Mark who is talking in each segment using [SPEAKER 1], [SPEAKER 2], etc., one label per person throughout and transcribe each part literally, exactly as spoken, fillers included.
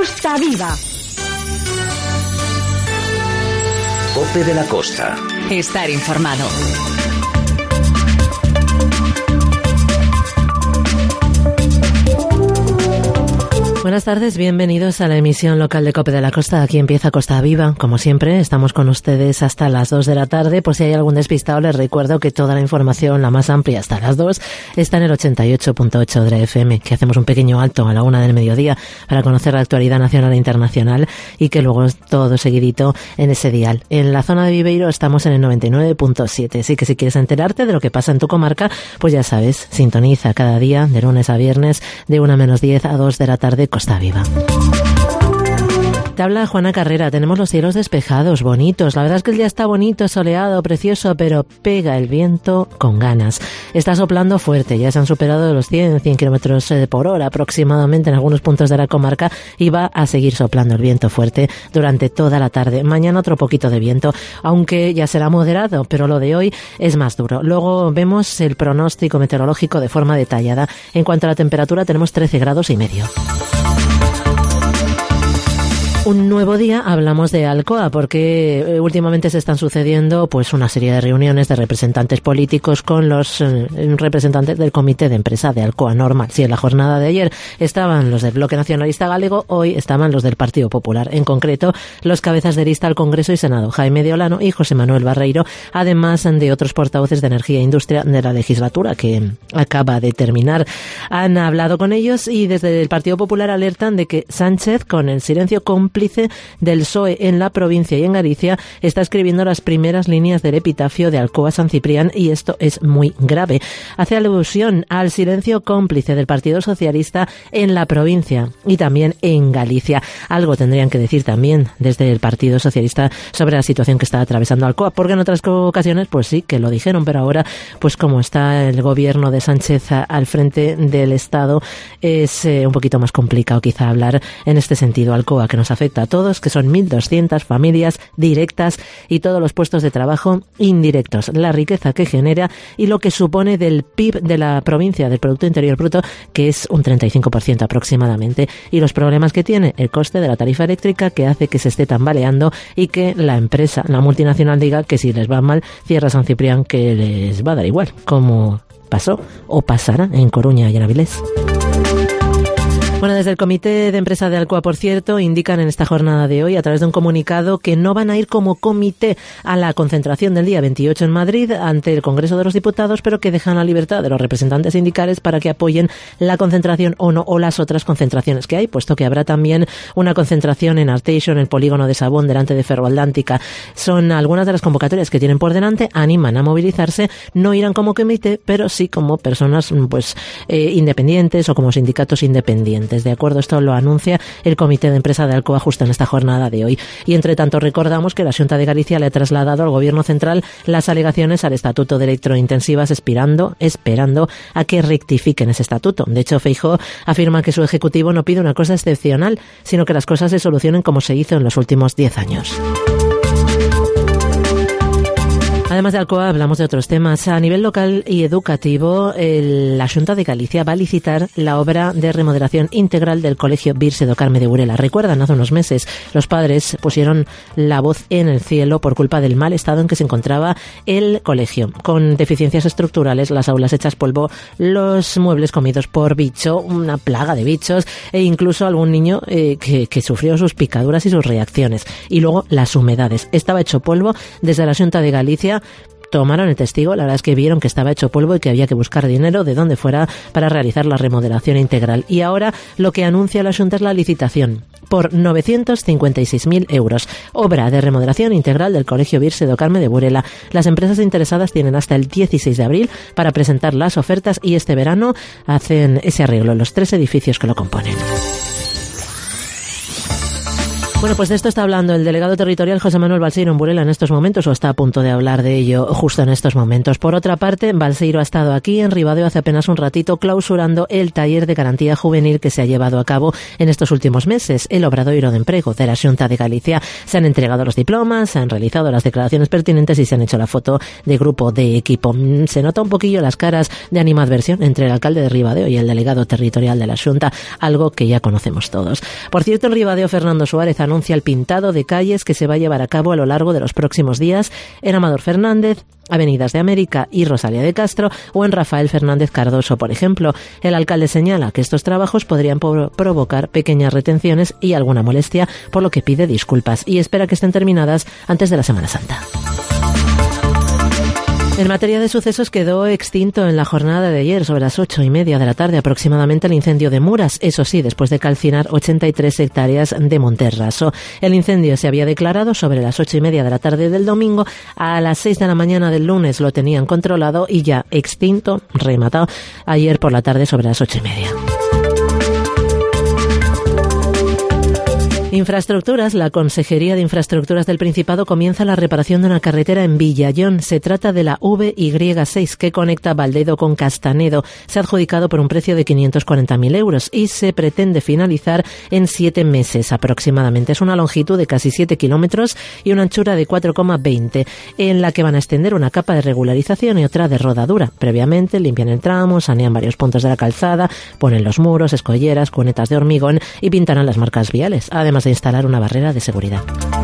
[SPEAKER 1] Costa Viva.
[SPEAKER 2] COPE de la Costa.
[SPEAKER 3] Estar informado.
[SPEAKER 4] Buenas tardes, bienvenidos a la emisión local de COPE de la Costa. Aquí empieza Costa Viva. Como siempre, estamos con ustedes hasta las dos de la tarde. Por si hay algún despistado, les recuerdo que toda la información, la más amplia hasta las dos, está en el ochenta y ocho punto ocho de la F M, que hacemos un pequeño alto a la una del mediodía para conocer la actualidad nacional e internacional y que luego es todo seguidito en ese dial. En la zona de Viveiro estamos en el noventa y nueve punto siete, así que si quieres enterarte de lo que pasa en tu comarca, pues ya sabes, sintoniza cada día, de lunes a viernes, de una menos diez a dos de la tarde, Costa Viva. Te habla Juana Carrera. Tenemos los cielos despejados, bonitos. La verdad es que el día está bonito, soleado, precioso, pero pega el viento con ganas. Está soplando fuerte, ya se han superado los cien, cien kilómetros por hora aproximadamente en algunos puntos de la comarca y va a seguir soplando el viento fuerte durante toda la tarde. Mañana otro poquito de viento, aunque ya será moderado, pero lo de hoy es más duro. Luego vemos el pronóstico meteorológico de forma detallada. En cuanto a la temperatura, tenemos trece grados y medio. Un nuevo día, hablamos de Alcoa, porque últimamente se están sucediendo pues una serie de reuniones de representantes políticos con los eh, representantes del comité de empresa de Alcoa Normal. Si en la jornada de ayer estaban los del Bloque Nacionalista Galego, hoy estaban los del Partido Popular. En concreto, los cabezas de lista al Congreso y Senado, Jaime de Olano y José Manuel Barreiro, además de otros portavoces de Energía e Industria de la legislatura que acaba de terminar. Han hablado con ellos y desde el Partido Popular alertan de que Sánchez, con el silencio cómplice del P S O E en la provincia y en Galicia, está escribiendo las primeras líneas del epitafio de Alcoa San Ciprián y esto es muy grave. Hace alusión al silencio cómplice del Partido Socialista en la provincia y también en Galicia. Algo tendrían que decir también desde el Partido Socialista sobre la situación que está atravesando Alcoa, porque en otras ocasiones pues sí que lo dijeron, pero ahora pues como está el gobierno de Sánchez al frente del Estado es eh, un poquito más complicado quizá hablar en este sentido. Alcoa, que nos afecta a todos, que son mil doscientas familias directas y todos los puestos de trabajo indirectos, la riqueza que genera y lo que supone del P I B de la provincia, del Producto Interior Bruto, que es un treinta y cinco por ciento aproximadamente, y los problemas que tiene el coste de la tarifa eléctrica, que hace que se esté tambaleando y que la empresa, la multinacional, diga que si les va mal, cierra San Ciprián, que les va a dar igual, como pasó o pasará en Coruña y en Avilés. Bueno, desde el Comité de Empresa de Alcoa, por cierto, indican en esta jornada de hoy, a través de un comunicado, que no van a ir como comité a la concentración del día veintiocho en Madrid ante el Congreso de los Diputados, pero que dejan la libertad de los representantes sindicales para que apoyen la concentración o no, o las otras concentraciones que hay, puesto que habrá también una concentración en Arteixo, en el polígono de Sabón, delante de Ferroatlántica. Son algunas de las convocatorias que tienen por delante, animan a movilizarse, no irán como comité, pero sí como personas pues eh, independientes o como sindicatos independientes. De acuerdo, esto lo anuncia el Comité de Empresa de Alcoa justo en esta jornada de hoy. Y entre tanto recordamos que la Xunta de Galicia le ha trasladado al Gobierno Central las alegaciones al Estatuto de Electrointensivas, esperando, esperando a que rectifiquen ese estatuto. De hecho, Feijóo afirma que su Ejecutivo no pide una cosa excepcional, sino que las cosas se solucionen como se hizo en los últimos diez años. Además de Alcoa, hablamos de otros temas. A nivel local y educativo, el, la Xunta de Galicia va a licitar la obra de remodelación integral del Colegio Virse do Carme de Burela. Recuerdan, hace unos meses los padres pusieron la voz en el cielo por culpa del mal estado en que se encontraba el colegio, con deficiencias estructurales, las aulas hechas polvo, los muebles comidos por bicho, una plaga de bichos e incluso algún niño eh, que, que sufrió sus picaduras y sus reacciones. Y luego las humedades. Estaba hecho polvo. Desde la Xunta de Galicia tomaron el testigo, la verdad es que vieron que estaba hecho polvo y que había que buscar dinero de donde fuera para realizar la remodelación integral. Y ahora lo que anuncia la Xunta es la licitación por novecientos cincuenta y seis mil euros. Obra de remodelación integral del Colegio Virse do Carme de Burela. Las empresas interesadas tienen hasta el dieciséis de abril para presentar las ofertas y este verano hacen ese arreglo en los tres edificios que lo componen. Bueno, pues de esto está hablando el delegado territorial José Manuel Balseiro en Burela en estos momentos, o está a punto de hablar de ello justo en estos momentos. Por otra parte, Balseiro ha estado aquí en Ribadeo hace apenas un ratito clausurando el taller de garantía juvenil que se ha llevado a cabo en estos últimos meses, el Obradoiro de Emprego de la Xunta de Galicia. Se han entregado los diplomas, se han realizado las declaraciones pertinentes y se han hecho la foto de grupo de equipo. Se nota un poquillo las caras de animadversión entre el alcalde de Ribadeo y el delegado territorial de la Xunta, algo que ya conocemos todos. Por cierto, en Ribadeo, Fernando Suárez anuncia el pintado de calles que se va a llevar a cabo a lo largo de los próximos días en Amador Fernández, Avenidas de América y Rosalía de Castro, o en Rafael Fernández Cardoso, por ejemplo. El alcalde señala que estos trabajos podrían po- provocar pequeñas retenciones y alguna molestia, por lo que pide disculpas y espera que estén terminadas antes de la Semana Santa. En materia de sucesos, quedó extinto en la jornada de ayer, sobre las ocho y media de la tarde aproximadamente, el incendio de Muras, eso sí, después de calcinar ochenta y tres hectáreas de Monterraso. El incendio se había declarado sobre las ocho y media de la tarde del domingo. A las seis de la mañana del lunes lo tenían controlado y ya extinto, rematado, ayer por la tarde sobre las ocho y media. Infraestructuras. La Consejería de Infraestructuras del Principado comienza la reparación de una carretera en Villayón. Se trata de la V Y seis que conecta Valdedo con Castanedo. Se ha adjudicado por un precio de quinientos cuarenta mil euros y se pretende finalizar en siete meses aproximadamente. Es una longitud de casi siete kilómetros y una anchura de cuatro coma veinte, en la que van a extender una capa de regularización y otra de rodadura. Previamente limpian el tramo, sanean varios puntos de la calzada, ponen los muros, escolleras, cunetas de hormigón y pintarán las marcas viales, además de instalar una barrera de seguridad.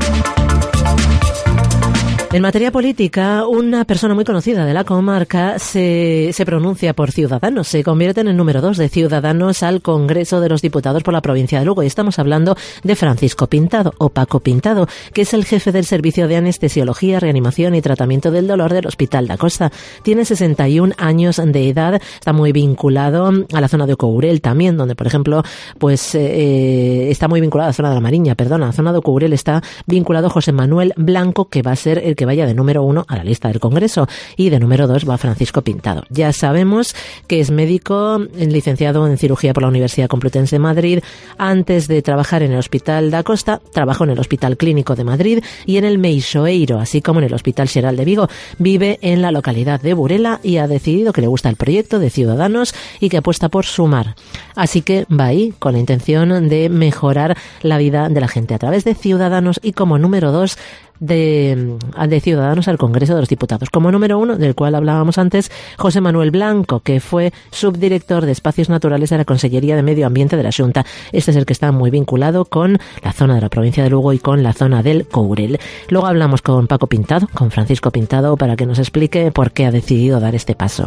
[SPEAKER 4] En materia política, una persona muy conocida de la comarca se, se pronuncia por Ciudadanos. Se convierte en el número dos de Ciudadanos al Congreso de los Diputados por la provincia de Lugo. Y estamos hablando de Francisco Pintado, o Paco Pintado, que es el jefe del Servicio de Anestesiología, Reanimación y Tratamiento del Dolor del Hospital da Costa. Tiene sesenta y un años de edad, está muy vinculado a la zona de Courel también, donde, por ejemplo, pues eh, está muy vinculado a la zona de la Mariña, perdona, a la zona de Courel está vinculado José Manuel Blanco, que va a ser el que vaya de número uno a la lista del Congreso, y de número dos va Francisco Pintado. Ya sabemos que es médico, licenciado en cirugía por la Universidad Complutense de Madrid. Antes de trabajar en el Hospital da Costa, trabajó en el Hospital Clínico de Madrid y en el Meixoeiro, así como en el Hospital Xeral de Vigo. Vive en la localidad de Burela y ha decidido que le gusta el proyecto de Ciudadanos y que apuesta por sumar. Así que va ahí con la intención de mejorar la vida de la gente a través de Ciudadanos y como número dos De, de Ciudadanos al Congreso de los Diputados. Como número uno, del cual hablábamos antes, José Manuel Blanco, que fue subdirector de Espacios Naturales de la Consellería de Medio Ambiente de la Xunta. Este es el que está muy vinculado con la zona de la provincia de Lugo y con la zona del Courel. Luego hablamos con Paco Pintado, con Francisco Pintado, para que nos explique por qué ha decidido dar este paso.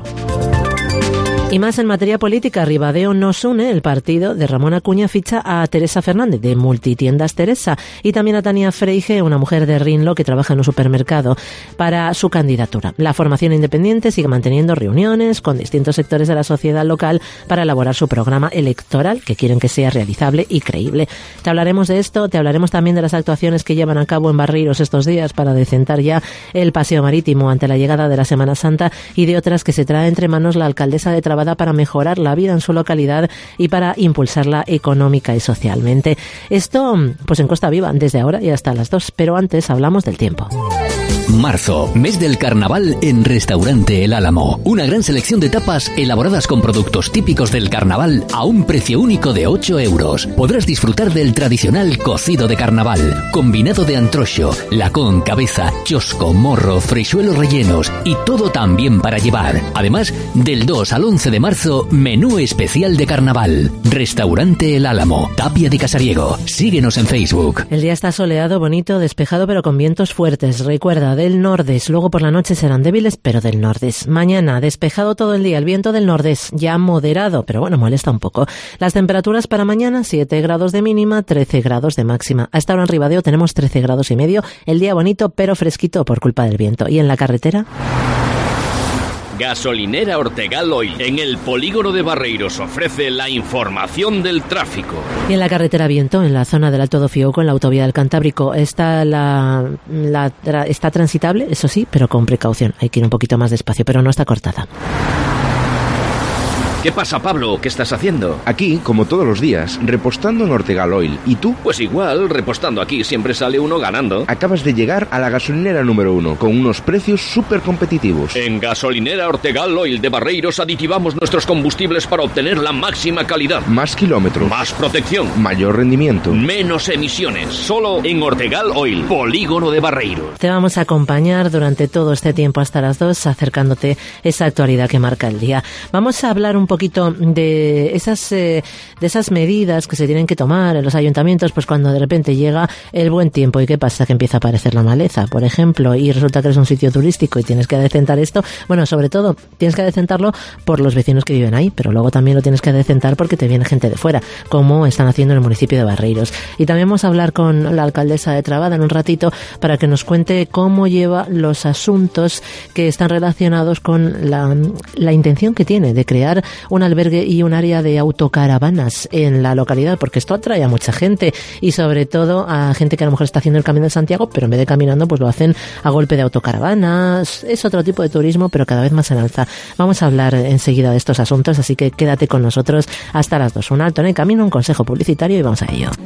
[SPEAKER 4] Y más en materia política, Ribadeo nos une. El partido de Ramón Acuña ficha a Teresa Fernández, de Multitiendas Teresa, y también a Tania Freige, una mujer de Rinlo que trabaja en un supermercado, para su candidatura. La formación independiente sigue manteniendo reuniones con distintos sectores de la sociedad local para elaborar su programa electoral, que quieren que sea realizable y creíble. Te hablaremos de esto, te hablaremos también de las actuaciones que llevan a cabo en Barreiros estos días para decentar ya el paseo marítimo ante la llegada de la Semana Santa, y de otras que se trae entre manos la alcaldesa de Trabada para mejorar la vida en su localidad y para impulsarla económica y socialmente. Esto, pues en Costa Viva, desde ahora y hasta las dos, pero antes hablamos del tiempo.
[SPEAKER 2] Marzo, mes del carnaval en Restaurante El Álamo. Una gran selección de tapas elaboradas con productos típicos del carnaval a un precio único de ocho euros. Podrás disfrutar del tradicional cocido de carnaval, combinado de antrocho, lacón, cabeza, chosco, morro, freixuelos rellenos y todo también para llevar. Además, del dos al once de marzo, menú especial de carnaval. Restaurante El Álamo, Tapia de Casariego. Síguenos en Facebook.
[SPEAKER 4] El día está soleado, bonito, despejado, pero con vientos fuertes. Recuerda, del nordés. Luego por la noche serán débiles, pero del nordés. Mañana, despejado todo el día. El viento del nordés, ya moderado, pero bueno, molesta un poco. Las temperaturas para mañana, siete grados de mínima, trece grados de máxima. A esta hora en Ribadeo tenemos trece grados y medio. El día bonito, pero fresquito por culpa del viento. ¿Y en la carretera?
[SPEAKER 1] Gasolinera Ortegal Oil, en el polígono de Barreiros, ofrece la información del tráfico.
[SPEAKER 4] Y en la carretera Viento, en la zona del Alto do Fiouco, en la autovía del Cantábrico, está, la, la, está transitable, eso sí, pero con precaución. Hay que ir un poquito más despacio, pero no está cortada.
[SPEAKER 1] ¿Qué pasa, Pablo? ¿Qué estás haciendo?
[SPEAKER 3] Aquí, como todos los días, repostando en Ortegal Oil. ¿Y tú?
[SPEAKER 1] Pues igual, repostando aquí siempre sale uno ganando.
[SPEAKER 3] Acabas de llegar a la gasolinera número uno, con unos precios súper competitivos.
[SPEAKER 1] En Gasolinera Ortegal Oil de Barreiros aditivamos nuestros combustibles para obtener la máxima calidad.
[SPEAKER 3] Más kilómetros.
[SPEAKER 1] Más protección.
[SPEAKER 3] Mayor rendimiento.
[SPEAKER 1] Menos emisiones. Solo en Ortegal Oil, Polígono de Barreiros.
[SPEAKER 4] Te vamos a acompañar durante todo este tiempo hasta las dos, acercándote esa actualidad que marca el día. Vamos a hablar un poquito de esas, eh, de esas medidas que se tienen que tomar en los ayuntamientos, pues cuando de repente llega el buen tiempo. ¿Y qué pasa? Que empieza a aparecer la maleza, por ejemplo, y resulta que eres un sitio turístico y tienes que adecentar esto. Bueno, sobre todo, tienes que adecentarlo por los vecinos que viven ahí, pero luego también lo tienes que adecentar porque te viene gente de fuera, como están haciendo en el municipio de Barreiros. Y también vamos a hablar con la alcaldesa de Trabada en un ratito para que nos cuente cómo lleva los asuntos que están relacionados con la, la intención que tiene de crear un albergue y un área de autocaravanas en la localidad, porque esto atrae a mucha gente y sobre todo a gente que a lo mejor está haciendo el Camino de Santiago, pero en vez de caminando pues lo hacen a golpe de autocaravanas. Es otro tipo de turismo, pero cada vez más en alza. Vamos a hablar enseguida de estos asuntos, así que quédate con nosotros hasta las dos. Un alto en el camino, un consejo publicitario y vamos a ello.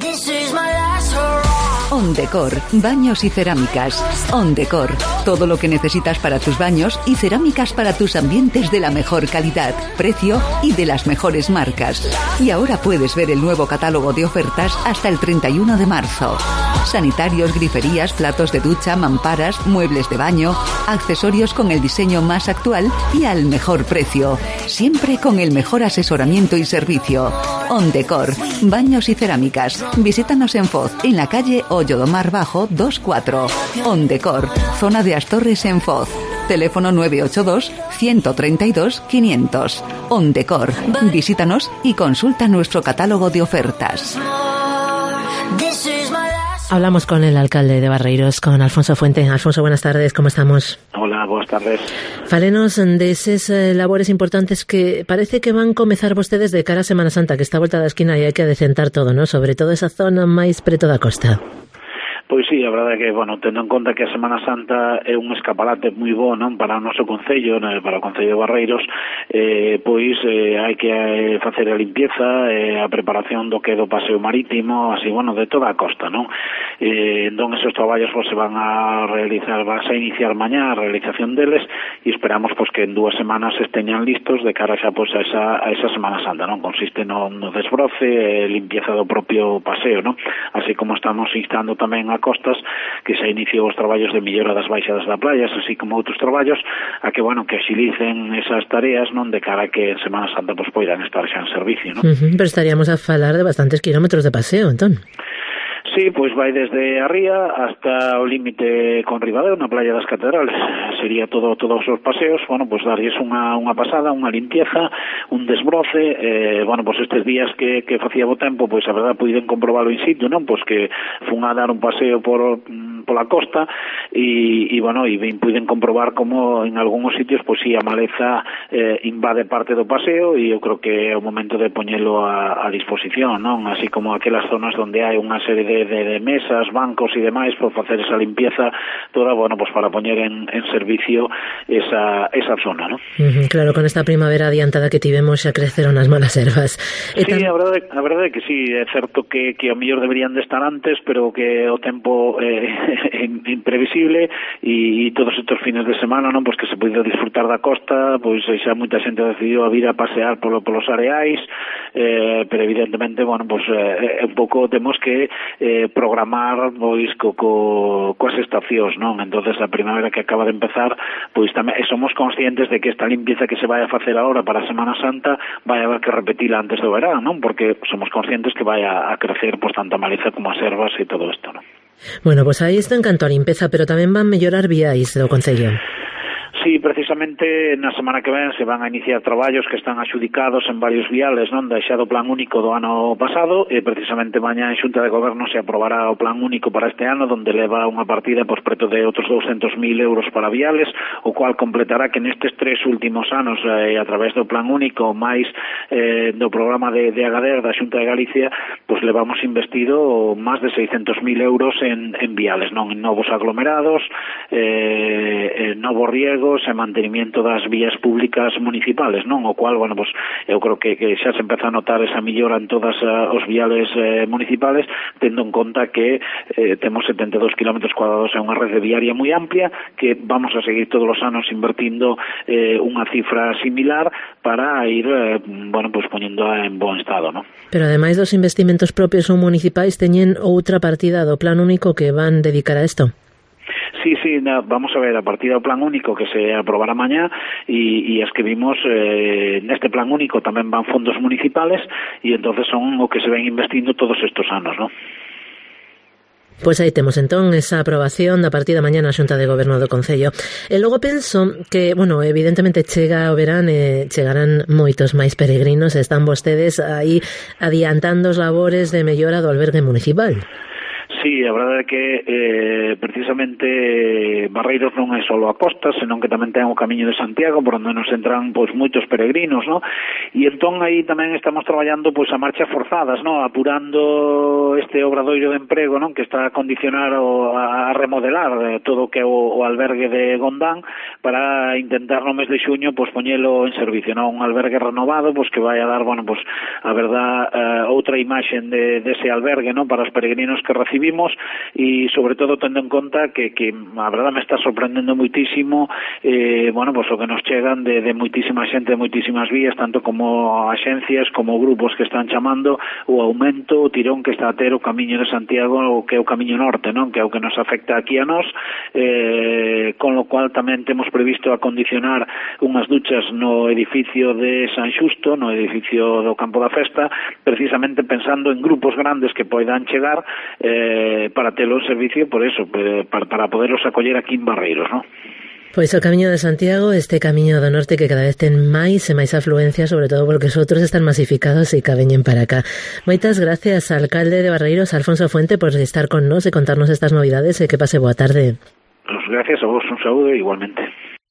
[SPEAKER 5] Ondecor, baños y cerámicas. Ondecor, todo lo que necesitas para tus baños y cerámicas para tus ambientes de la mejor calidad, precio y de las mejores marcas. Y ahora puedes ver el nuevo catálogo de ofertas hasta el treinta y uno de marzo. Sanitarios, griferías, platos de ducha, mamparas, muebles de baño, accesorios con el diseño más actual y al mejor precio. Siempre con el mejor asesoramiento y servicio. Ondecor, baños y cerámicas. Visítanos en Foz, en la calle Ollodomar Bajo veinticuatro. Ondecor, zona de Astorres en Foz. Teléfono nueve ocho dos, uno tres dos, quinientos. Ondecor, visítanos y consulta nuestro catálogo de ofertas.
[SPEAKER 4] Hablamos con el alcalde de Barreiros, con Alfonso Fuente. Alfonso, buenas tardes, ¿cómo estamos?
[SPEAKER 6] Hola, buenas tardes.
[SPEAKER 4] Falenos de esas eh, labores importantes que parece que van a comenzar vostedes de cara a Semana Santa, que está a vuelta da esquina e hai que adecentar todo, ¿no? Sobre todo esa zona máis preto da costa.
[SPEAKER 6] Pois sí, a verdade é que, bueno, tendo en conta que a Semana Santa é un escaparate moi bo, non, para o noso concello, né, para o concello de Barreiros, eh, pois eh, hai que eh, facer a limpieza, eh, a preparación do que é do paseo marítimo, así, bueno, de toda a costa, non? Eh, entón, esos traballos pues, se van a realizar, vas a iniciar mañá a realización deles e esperamos pues, que en dúas semanas esteñan listos de cara xa pues, a, esa, a esa Semana Santa, non? Consiste no, no desbroce, eh, limpieza do propio paseo, non? Así como estamos instando tamén a costas que se iniciou os traballos de mellora das baixadas da playas, así como outros traballos a que, bueno, que axilicen esas tareas, non, de cara a que en Semana Santa pues, poidan estar xa en servicio, non?
[SPEAKER 4] Uh-huh, pero estaríamos a falar de bastantes kilómetros de paseo, entón.
[SPEAKER 6] Sí, pois vai desde a ría hasta o límite con Ribadeo, na playa das Catedrales. Sería todo todos os paseos, bueno, pois darlles unha unha pasada, unha limpieza, un desbroce, eh, bueno, pois estes días que que facía bo tempo, pois a verdade puiden comprobalo in situ, non? Pois que fun a dar un paseo por pola costa e, e bueno, e ben puiden comprobar como en algúns sitios, pois si a maleza eh, invade parte do paseo e eu creo que é o momento de poñelo a, a disposición, non? Así como aquelas zonas onde hai unha serie de De, de mesas, bancos e demais por facer esa limpieza toda, bueno, pues para poñer en, en servicio esa, esa zona, ¿no?
[SPEAKER 4] Uh-huh, claro, con esta primavera adiantada que tivemos xa creceron as malas ervas.
[SPEAKER 6] Sí, tan... a verdade, a verdade é que sí, é certo que, que ao mellor deberían de estar antes, pero que o tempo é eh, imprevisible e, e todos estes fines de semana, non, pois que se pode disfrutar da costa, pois xa moita xente decidiu a vir a pasear polo, polos areais, eh, pero evidentemente, bueno, pois eh, un pouco temos que eh, programar pois co, co, coas estacións, non? Entonces a primavera que acaba de empezar, pois tamén somos conscientes de que esta limpieza que se vai a facer agora para a Semana Santa vai haber que repetila antes do verán, non? Porque somos conscientes que vai a, a crecer pois tanta maleza como as ervas e todo isto, non?
[SPEAKER 4] Bueno, pois aí está en canto a limpeza, pero tamén van mellorar viais do concello.
[SPEAKER 6] Sí, precisamente na semana que ven se van a iniciar traballos que están adxudicados en varios viales, non, da xa do plan único do ano pasado, e precisamente mañá en Xunta de Goberno se aprobará o plan único para este ano, donde leva unha partida por preto de outros douscentos mil euros para viales, o cual completará que nestes tres últimos anos, eh, a través do plan único, máis eh, do programa de, de Agader da Xunta de Galicia, pues levamos investido máis de seiscentos mil euros en, en viales, non, en novos aglomerados, eh, en novos riegos, servizos e mantenimiento das vías públicas municipales, non? O cual, bueno, pues, eu creo que, que xa se empeza a notar esa millora en todas uh, os viales eh, municipales, tendo en conta que eh, temos setenta e dous kilómetros cuadrados e unha rede viaria moi amplia, que vamos a seguir todos os anos invertindo eh, unha cifra similar para ir, eh, bueno, pues poñendo en bon estado, non?
[SPEAKER 4] Pero ademais dos investimentos propios ou municipais, teñen outra partida do Plan Único que van dedicar a isto.
[SPEAKER 6] Sí, sí, na, vamos a ver, a partir do plan único que se aprobará mañá e, e as que vimos eh, neste plan único tamén van fondos municipales e entonces son o que se ven investindo todos estes anos, non?
[SPEAKER 4] Pois aí temos entón esa aprobación da partida mañá na Xunta de Goberno do Concello. E logo penso que, bueno, evidentemente chega o verán e chegarán moitos máis peregrinos, están vostedes aí adiantando os labores de mellora do albergue municipal.
[SPEAKER 6] Sí, a verdade é que eh, precisamente Barreiros non é só a costa, senón que tamén ten o Camiño de Santiago, por onde nos entran pois moitos peregrinos, ¿no? E entón aí tamén estamos traballando pois a marchas forzadas, ¿no? Apurando este obradoiro de emprego, ¿no? Que está a condicionar o a remodelar eh, todo o que é o, o albergue de Gondán para intentar no mes de xuño pois poñelo en servicio, ¿no? Un albergue renovado pois que vai a dar, bueno, pois a verdad eh, outra imaxen de dese de albergue, ¿no? Para os peregrinos que recibimos e sobre todo tendo en conta que, que a verdad me está sorprendendo moitísimo eh, bueno, pues o que nos chegan de, de moitísima xente, de moitísimas vías, tanto como axencias como grupos que están chamando o aumento, o tirón que está a ter o Camiño de Santiago, o que é o Camiño Norte, non? Que é o que nos afecta aquí a nós, eh, con lo cual tamén temos previsto acondicionar unhas duchas no edificio de San Xusto, no edificio do Campo da Festa, precisamente pensando en grupos grandes que poidan chegar eh, para telo en servicio, por eso, para, para poderlos acoller aquí en Barreiros, ¿no?
[SPEAKER 4] Pois o Camiño de Santiago, este Camiño do Norte que cada vez ten máis e máis afluencia, sobre todo porque os outros están masificados e cabeñen para acá. Moitas gracias, alcalde de Barreiros, Alfonso Fuente, por estar con nós e contarnos estas novidades e que pase boa tarde.
[SPEAKER 6] Pues gracias a vos, un saúdo igualmente.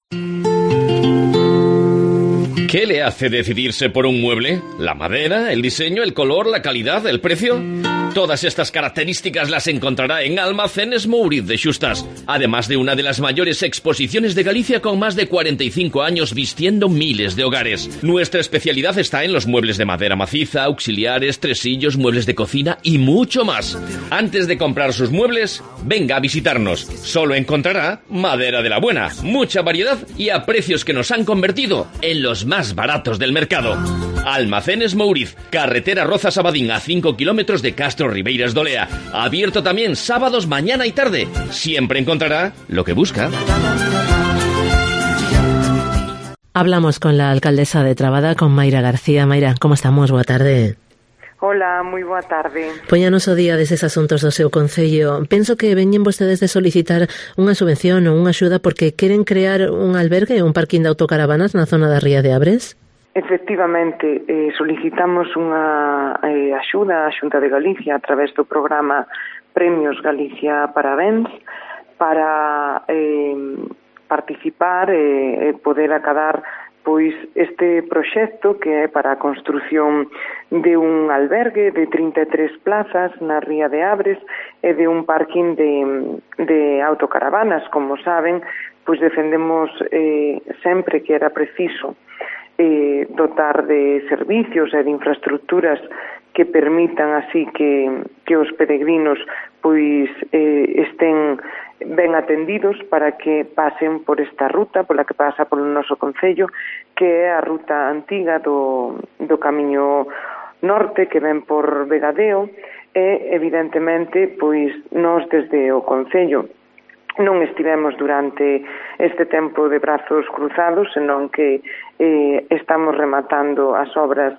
[SPEAKER 1] ¿Qué le hace decidirse por un mueble? ¿La madera, el diseño, el color, la calidad, el precio? Todas estas características las encontrará en Almacenes Mouriz de Xustas, además de una de las mayores exposiciones de Galicia con más de cuarenta y cinco años vistiendo miles de hogares. Nuestra especialidad está en los muebles de madera maciza, auxiliares, tresillos, muebles de cocina y mucho más. Antes de comprar sus muebles, venga a visitarnos. Solo encontrará madera de la buena, mucha variedad y a precios que nos han convertido en los más baratos del mercado. Almacenes Mouriz, carretera Rozas-Abadín a cinco kilómetros de Castro Ribeiras de Olea. Abierto también sábados mañana y tarde. Siempre encontrará lo que busca.
[SPEAKER 4] Hablamos con la alcaldesa de Trabada, con Mayra García. Mayra, ¿cómo estamos? Boa tarde.
[SPEAKER 7] Hola, moi boa tarde.
[SPEAKER 4] Póñanos o día deses asuntos do seu concello. Penso que veñen vostedes de solicitar unha subvención ou unha axuda porque queren crear un albergue, un parquín de autocaravanas na zona da Ría de Abres.
[SPEAKER 7] Efectivamente, eh, solicitamos unha eh, axuda á Xunta de Galicia a través do programa Premios Galicia Parabéns para eh, participar e eh, poder acadar pois este proxecto que é para a construción de un albergue de trinta e tres plazas na Ría de Abres e de un parking de, de autocaravanas. Como saben, pois defendemos eh, sempre que era preciso eh, dotar de servicios e de infraestructuras que permitan así que, que os peregrinos pois eh, estén ben atendidos para que pasen por esta ruta, pola que pasa polo noso concello, que é a ruta antiga do, do Camiño Norte que ven por Vegadeo e, evidentemente, pois nós desde o concello non estivemos durante este tempo de brazos cruzados, senón que eh, estamos rematando as obras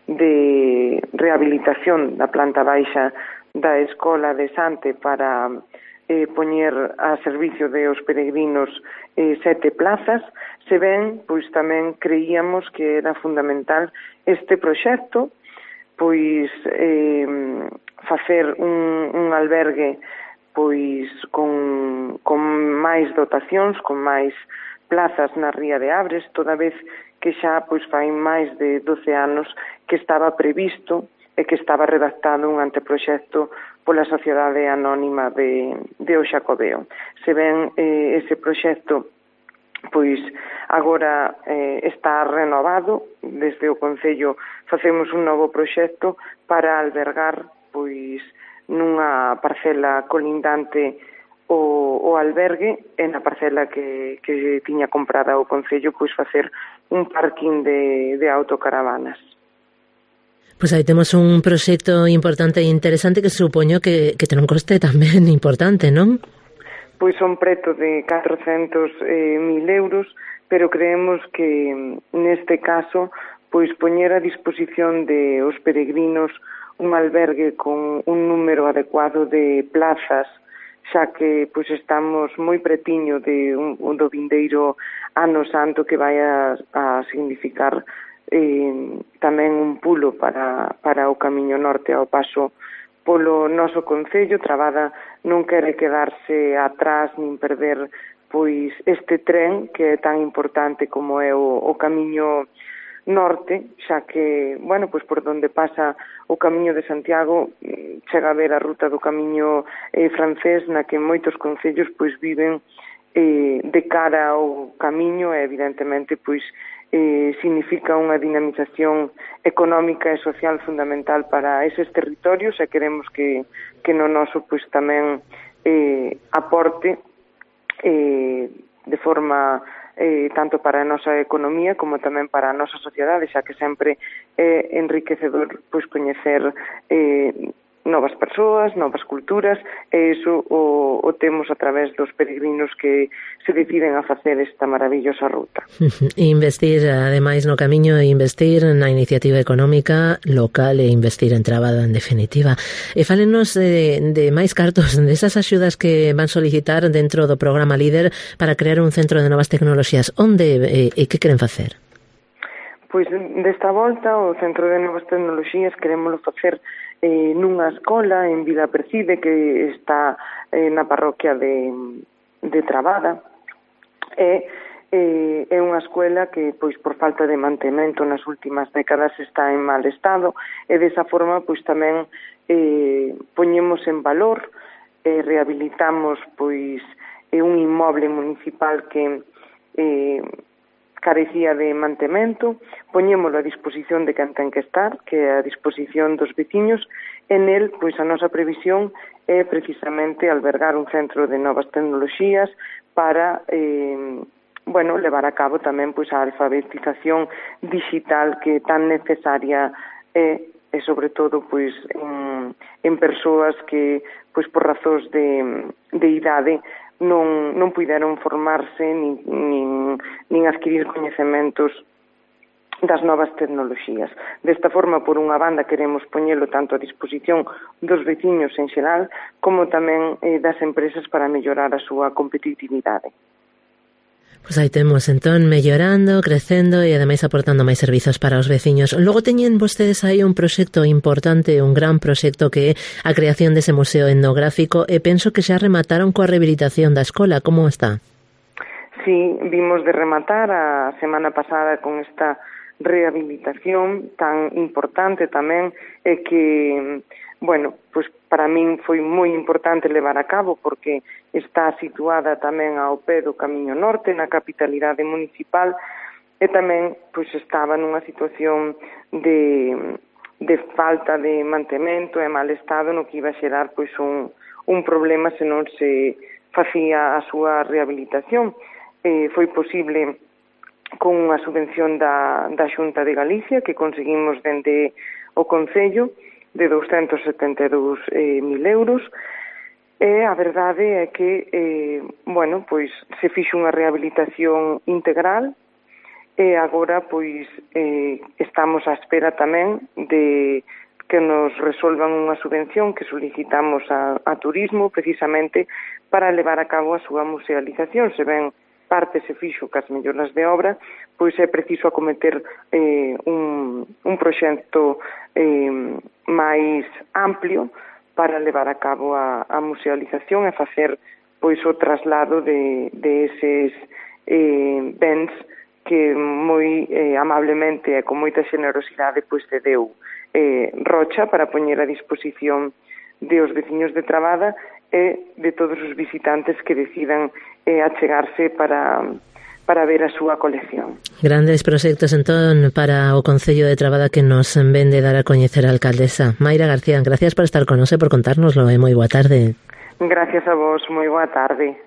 [SPEAKER 7] de rehabilitación da planta baixa da Escola de Sante para eh, poñer a servicio de os peregrinos eh, sete plazas. Se ven, pois tamén creíamos que era fundamental este proxecto, pois eh, facer un, un albergue pois con, con máis dotacións, con máis plazas na Ría de Abres, toda vez que xa pois fai máis de doce anos que estaba previsto e que estaba redactado un anteproxecto pola Sociedade Anónima de, de O Xacobeo. Se ven, eh, ese proxecto pois agora eh, está renovado. Desde o Concello facemos un novo proxecto para albergar pois nunha parcela colindante o, o albergue, e na parcela que, que tiña comprada o Concello pois facer un parking de, de autocaravanas.
[SPEAKER 4] Pois aí temos un proxecto importante e interesante que supoño que, que ten un coste tamén importante, non?
[SPEAKER 7] Pois son preto de catrocentos mil euros, pero creemos que neste caso pois poñer a disposición de os peregrinos un albergue con un número adecuado de plazas, xa que pois estamos moi pretiño de un, un do vindeiro ano santo, que vai a, a significar eh, tamén un pulo para, para o Camiño Norte ao paso polo noso Concello. Trabada non quere quedarse atrás nin perder pois este tren que é tan importante como é o, o Camiño Norte, xa que, bueno, pois por donde pasa o Camiño de Santiago chega a ver a ruta do Camiño eh, francés, na que moitos concellos pois viven eh, de cara ao Camiño, e evidentemente pois eh, significa unha dinamización económica e social fundamental para eses territorios, e queremos que, que no noso pois tamén eh, aporte eh, de forma eh, tanto para a nosa economía como tamén para a nosa sociedade, xa que sempre é enriquecedor pois coñecer eh, novas persoas, novas culturas, e iso o, o temos a través dos peregrinos que se deciden a facer esta maravillosa ruta.
[SPEAKER 4] Investir, ademais, no camiño, e investir na iniciativa económica local e investir en Trabada, en definitiva. E fálenos de, de máis cartos, desas axudas que van solicitar dentro do programa Líder para crear un centro de novas tecnoloxías. Onde e, e que queren facer?
[SPEAKER 7] Pois desta volta o Centro de Novas Tecnoloxías queremoslo facer eh, nunha escola en Vila Percide, que está eh, na parroquia de, de Trabada, e eh, é unha escola que pois por falta de mantemento nas últimas décadas está en mal estado, e desa forma pois tamén eh, poñemos en valor e eh, rehabilitamos pois eh, un inmoble municipal que eh, carecía de mantemento, poñémolo a disposición de quen ten que estar, que é a disposición dos veciños. En el, pois a nosa previsión é precisamente albergar un centro de novas tecnoloxías para eh, bueno, levar a cabo tamén pois a alfabetización digital que tan necesaria é, e sobre todo pois en, en persoas que pois por razóns de, de idade non, non puideron formarse nin, nin, nin adquirir coñecementos das novas tecnoloxías. Desta forma, por unha banda, queremos poñelo tanto a disposición dos veciños en xeral como tamén eh, das empresas para mellorar a súa competitividade.
[SPEAKER 4] Pois aí temos, entón, mellorando, crecendo e ademais aportando máis servizos para os veciños. Logo teñen vostedes aí un proxecto importante, un gran proxecto que é a creación dese museo etnográfico, e penso que xa remataron coa rehabilitación da escola. Como está?
[SPEAKER 7] Sí, vimos de rematar a semana pasada con esta rehabilitación tan importante tamén, e que, bueno, pois para min foi moi importante levar a cabo porque está situada tamén ao pé do Camiño Norte, na capitalidade municipal, e tamén pois estaba nunha situación de, de falta de mantemento e mal estado, no que iba a xerar pois un, un problema se non se facía a súa rehabilitación. Eh, foi posible con unha subvención da, da Xunta de Galicia que conseguimos dende o Concello de douscentos setenta e dous mil euros, e a verdade é que eh, bueno, pois se fixo unha rehabilitación integral, e agora pois eh, estamos á espera tamén de que nos resolvan unha subvención que solicitamos a, a turismo precisamente para levar a cabo a súa musealización. Se ben parte se fixo cas melloras de obra, pois é preciso acometer eh, un, un proxecto eh, máis amplio para levar a cabo a, a musealización e facer pois o traslado de, de eses eh, bens que moi eh, amablemente e con moita xenerosidade pois cedeu eh, Rocha para poñer a disposición de os veciños de Trabada e de todos os visitantes que decidan eh, achegarse para, para ver a súa colección.
[SPEAKER 4] Grandes proxectos entón para o Concello de Trabada que nos ven de dar a coñecer a alcaldesa. Mayra García, gracias por estar con nos e por contárnoslo, e moi boa tarde.
[SPEAKER 7] Gracias a vos, moi boa tarde.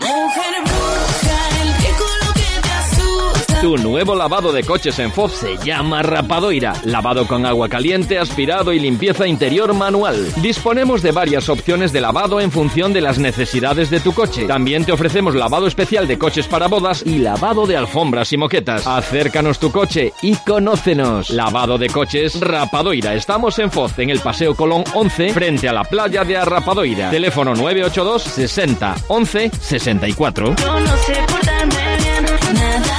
[SPEAKER 1] Tu nuevo lavado de coches en Foz se llama Rapadoira. Lavado con agua caliente, aspirado y limpieza interior manual. Disponemos de varias opciones de lavado en función de las necesidades de tu coche. También te ofrecemos lavado especial de coches para bodas y lavado de alfombras y moquetas. Acércanos tu coche y conócenos. Lavado de coches Rapadoira. Estamos en Foz, en el Paseo Colón once, frente a la playa de Arrapadoira. Teléfono nueve ocho dos sesenta once sesenta y cuatro.
[SPEAKER 8] Yo no sé portarme bien, nada.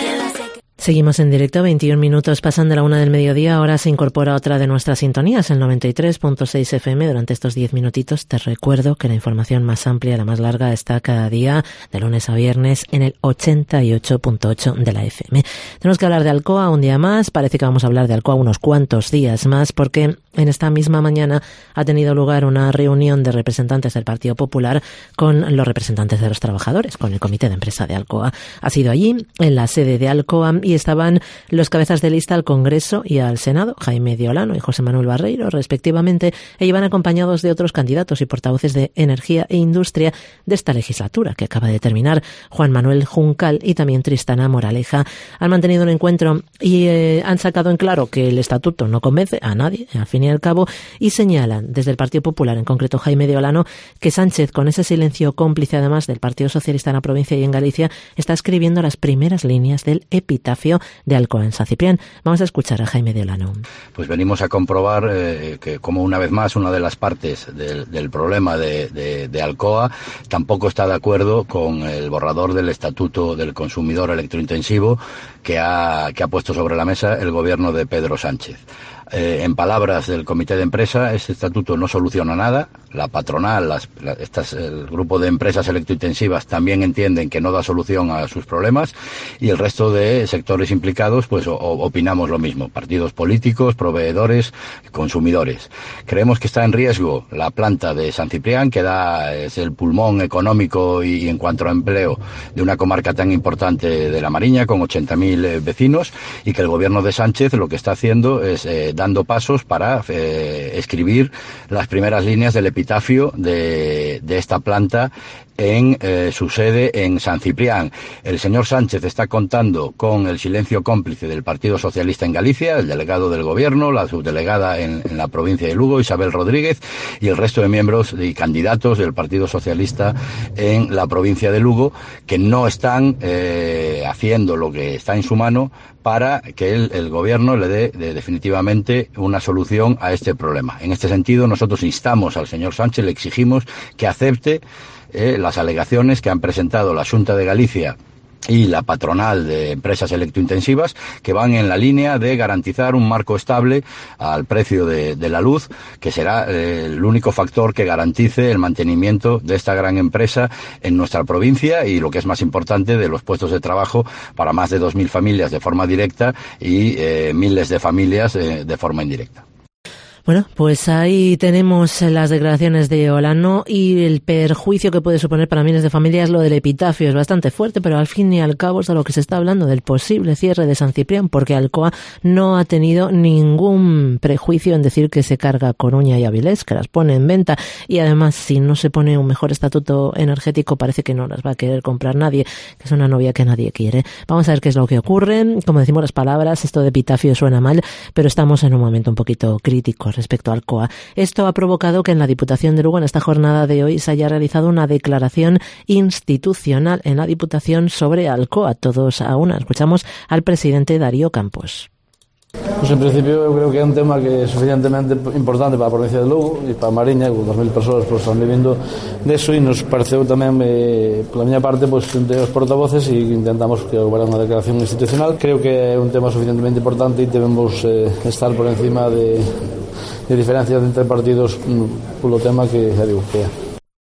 [SPEAKER 4] Seguimos en directo, veintiún minutos pasan de la una del mediodía, ahora se incorpora otra de nuestras sintonías, el noventa y tres punto seis F M. Durante estos diez minutitos te recuerdo que la información más amplia, la más larga, está cada día, de lunes a viernes, en el ochenta y ocho punto ocho de la F M. Tenemos que hablar de Alcoa un día más, parece que vamos a hablar de Alcoa unos cuantos días más, porque en esta misma mañana ha tenido lugar una reunión de representantes del Partido Popular con los representantes de los trabajadores, con el Comité de Empresa de Alcoa. Ha sido allí, en la sede de Alcoa, y estaban los cabezas de lista al Congreso y al Senado, Jaime de Olano y José Manuel Barreiro, respectivamente, e iban acompañados de otros candidatos y portavoces de Energía e Industria de esta legislatura que acaba de terminar, Juan Manuel Juncal y también Tristana Moraleja. Han mantenido un encuentro y eh, han sacado en claro que el estatuto no convence a nadie, al fin y al cabo, y señalan desde el Partido Popular, en concreto Jaime de Olano, que Sánchez, con ese silencio cómplice además del Partido Socialista en la provincia y en Galicia, está escribiendo las primeras líneas del epitafio de Alcoa en San Ciprián. Vamos a escuchar a Jaime de Olano.
[SPEAKER 9] Pues venimos a comprobar eh, que, como una vez más, una de las partes del, del problema de, de, de Alcoa tampoco está de acuerdo con el borrador del Estatuto del Consumidor Electrointensivo que ha, que ha puesto sobre la mesa el gobierno de Pedro Sánchez. Eh, en palabras del Comité de Empresa, este estatuto no soluciona nada. La patronal, las, la, estas, el grupo de empresas electrointensivas también entienden que no da solución a sus problemas, y el resto de sectores implicados pues o, opinamos lo mismo, partidos políticos, proveedores, consumidores. Creemos que está en riesgo la planta de San Ciprián, que da, es el pulmón económico y, y en cuanto a empleo de una comarca tan importante de La Mariña, con ochenta mil eh, vecinos, y que el gobierno de Sánchez lo que está haciendo es eh, dando pasos para eh, escribir las primeras líneas del epitafio de, de esta planta en eh, su sede en San Ciprián. El señor Sánchez está contando con el silencio cómplice del Partido Socialista en Galicia, el delegado del gobierno, la subdelegada en, en la provincia de Lugo, Isabel Rodríguez, y el resto de miembros y candidatos del Partido Socialista en la provincia de Lugo, que no están eh, haciendo lo que está en su mano para que el, el gobierno le dé de, definitivamente una solución a este problema. En este sentido, nosotros instamos al señor Sánchez, le exigimos que acepte eh, las alegaciones que han presentado la Xunta de Galicia y la patronal de empresas electrointensivas, que van en la línea de garantizar un marco estable al precio de, de la luz, que será eh, el único factor que garantice el mantenimiento de esta gran empresa en nuestra provincia y, lo que es más importante, de los puestos de trabajo para más de dos mil familias de forma directa y eh, miles de familias eh, de forma indirecta.
[SPEAKER 4] Bueno, pues ahí tenemos las declaraciones de Olano y el perjuicio que puede suponer para miles de familias lo del epitafio. Es bastante fuerte, pero al fin y al cabo es de lo que se está hablando, del posible cierre de San Ciprián, porque Alcoa no ha tenido ningún prejuicio en decir que se carga Coruña y Avilés, que las pone en venta, y además, si no se pone un mejor estatuto energético, parece que no las va a querer comprar nadie, que es una novia que nadie quiere. Vamos a ver qué es lo que ocurre. Como decimos las palabras, esto de epitafio suena mal, pero estamos en un momento un poquito crítico respecto a Alcoa. Esto ha provocado que en la Diputación de Lugo, en esta jornada de hoy, se haya realizado una declaración institucional en la Diputación sobre Alcoa. Todos a una. Escuchamos al presidente Darío Campos.
[SPEAKER 10] Pues en principio eu creo que é un tema que é suficientemente importante para a provincia de Lugo e para a Mariña, con dos mil persoas pues, están vivindo deso, e nos pareceu tamén, eh, pola miña parte, pues, entre os portavoces, e intentamos que houbera unha declaración institucional. Creo que é un tema suficientemente importante e debemos eh, estar por encima de, de diferencias entre partidos polo tema que, xa digo, que é.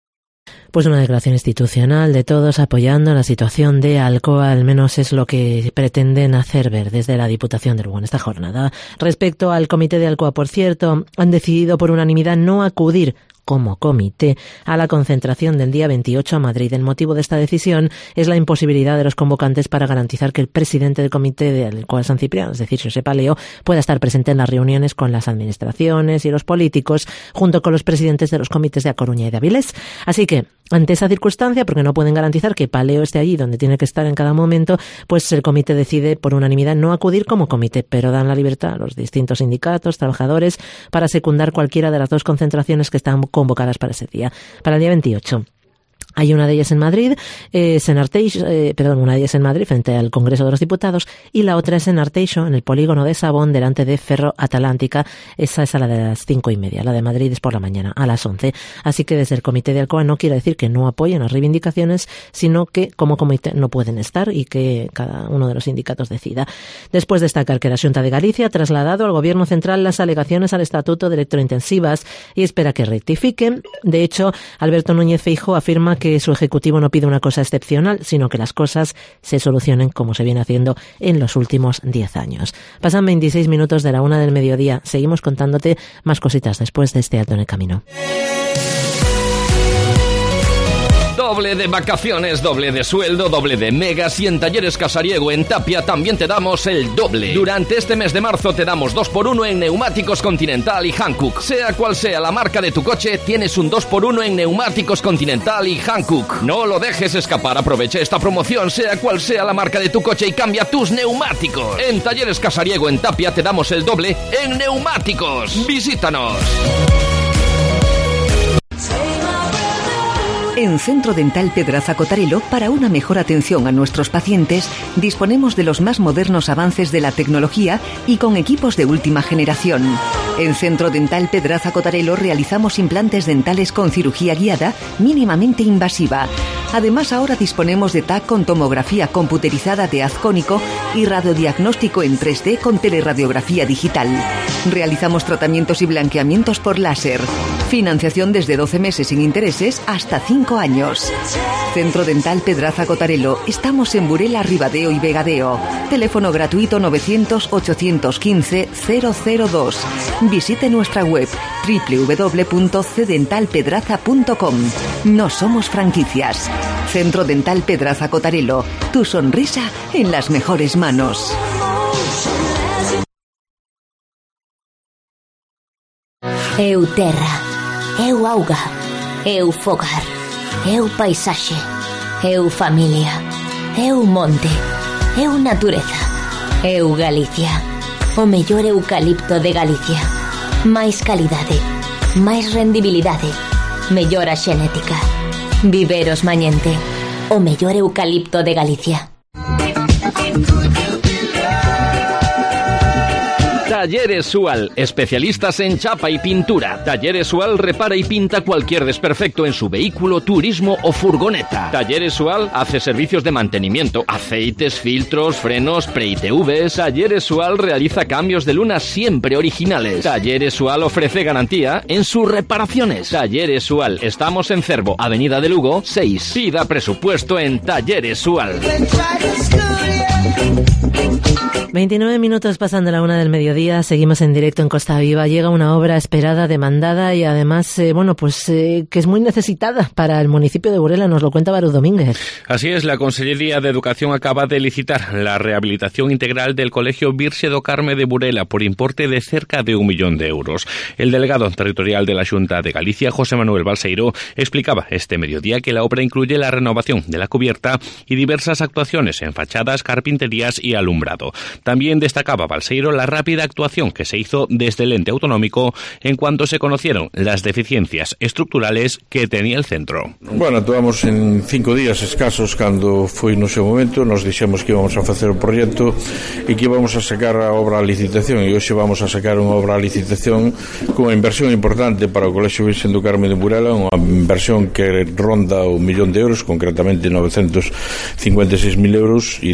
[SPEAKER 4] Pues una declaración institucional de todos apoyando la situación de Alcoa, al menos es lo que pretenden hacer ver desde la Diputación de Lugo en esta jornada. Respecto al Comité de Alcoa, por cierto, han decidido por unanimidad no acudir como comité a la concentración del día veintiocho a Madrid. El motivo de esta decisión es la imposibilidad de los convocantes para garantizar que el presidente del comité de Alcoa San Cipriano, es decir, Josep Aleo, pueda estar presente en las reuniones con las administraciones y los políticos, junto con los presidentes de los comités de A Coruña y de Avilés. Así que, ante esa circunstancia, porque no pueden garantizar que Paleo esté allí donde tiene que estar en cada momento, pues el comité decide por unanimidad no acudir como comité, pero dan la libertad a los distintos sindicatos, trabajadores, para secundar cualquiera de las dos concentraciones que están convocadas para ese día, para el día veintiocho. Hay una de ellas en Madrid, eh, en Arteixo, eh, perdón, una de ellas en Madrid frente al Congreso de los Diputados y la otra es en Arteixo, en el polígono de Sabón, delante de Ferro Atlántica. Esa es a la de las cinco y media, la de Madrid es por la mañana, a las once. Así que desde el Comité de Alcoa no quiere decir que no apoyen las reivindicaciones, sino que como comité no pueden estar y que cada uno de los sindicatos decida. Después destacar que la Xunta de Galicia ha trasladado al Gobierno Central las alegaciones al Estatuto de Electrointensivas y espera que rectifiquen. De hecho, Alberto Núñez Feijóo afirma que que su Ejecutivo no pide una cosa excepcional, sino que las cosas se solucionen como se viene haciendo en los últimos diez años. Pasan veintiséis minutos de la una del mediodía. Seguimos contándote más cositas después de este alto en el camino.
[SPEAKER 1] Doble de vacaciones, doble de sueldo, doble de megas y en Talleres Casariego en Tapia también te damos el doble. Durante este mes de marzo te damos dos por uno en neumáticos Continental y Hankook. Sea cual sea la marca de tu coche, tienes un dos por uno en neumáticos Continental y Hankook. No lo dejes escapar, aprovecha esta promoción, sea cual sea la marca de tu coche y cambia tus neumáticos. En Talleres Casariego en Tapia te damos el doble en neumáticos. Visítanos.
[SPEAKER 5] En Centro Dental Pedraza Cotarelo, para una mejor atención a nuestros pacientes, disponemos de los más modernos avances de la tecnología y con equipos de última generación. En Centro Dental Pedraza Cotarelo realizamos implantes dentales con cirugía guiada mínimamente invasiva. Además, ahora disponemos de T A C con tomografía computerizada de haz cónico y radiodiagnóstico en tres D con teleradiografía digital. Realizamos tratamientos y blanqueamientos por láser. Financiación desde doce meses sin intereses hasta cinco años. Centro Dental Pedraza Cotarelo. Estamos en Burela, Ribadeo y Vegadeo. Teléfono gratuito novecientos, ochocientos quince, cero cero dos. Visite nuestra web doble u doble u doble u punto c dental pedraza punto com. No somos franquicias. Centro Dental Pedraza Cotarelo. Tu sonrisa en las mejores manos.
[SPEAKER 11] Eu terra, eu auga, eu fogar, eu paisaxe, eu familia, eu monte, eu natureza, eu Galicia, o mellor eucalipto de Galicia. Máis calidade, máis rendibilidade, mellora xenética. Viveros Mañente, o mellor eucalipto de Galicia.
[SPEAKER 1] Talleres Sual, especialistas en chapa y pintura. Talleres Sual repara y pinta cualquier desperfecto en su vehículo, turismo o furgoneta. Talleres Sual hace servicios de mantenimiento, aceites, filtros, frenos, pre-I T Vs. Talleres Sual realiza cambios de luna siempre originales. Talleres Sual ofrece garantía en sus reparaciones. Talleres Sual, estamos en Cervo, Avenida de Lugo, seis. Pida presupuesto en Talleres Sual.
[SPEAKER 4] veintinueve minutos pasan de la una del mediodía, seguimos en directo en Costa Viva. Llega una obra esperada, demandada y además, eh, bueno, pues eh, que es muy necesitada para el municipio de Burela, nos lo cuenta Barú Domínguez.
[SPEAKER 12] Así es, la Consellería de Educación acaba de licitar la rehabilitación integral del Colegio Virxe do Carme de Burela por importe de cerca de un millón de euros. El delegado territorial de la Xunta de Galicia, José Manuel Balseiro, explicaba este mediodía que la obra incluye la renovación de la cubierta y diversas actuaciones en fachadas, carpinterías y alumbrado. También destacaba Balseiro la rápida actuación que se hizo desde el ente autonómico en cuanto se conocieron las deficiencias estructurales que tenía el centro.
[SPEAKER 13] Bueno, actuamos en cinco días escasos cando foi no seu momento, nos dixemos que íbamos a facer o proxecto e que íbamos a sacar a obra a licitación e hoxe vamos a sacar unha obra a licitación con unha inversión importante para o Colexio Virxe do Carme de Burela, unha inversión que ronda o millón de euros, concretamente novecentos cincuenta e seis mil euros, e teñen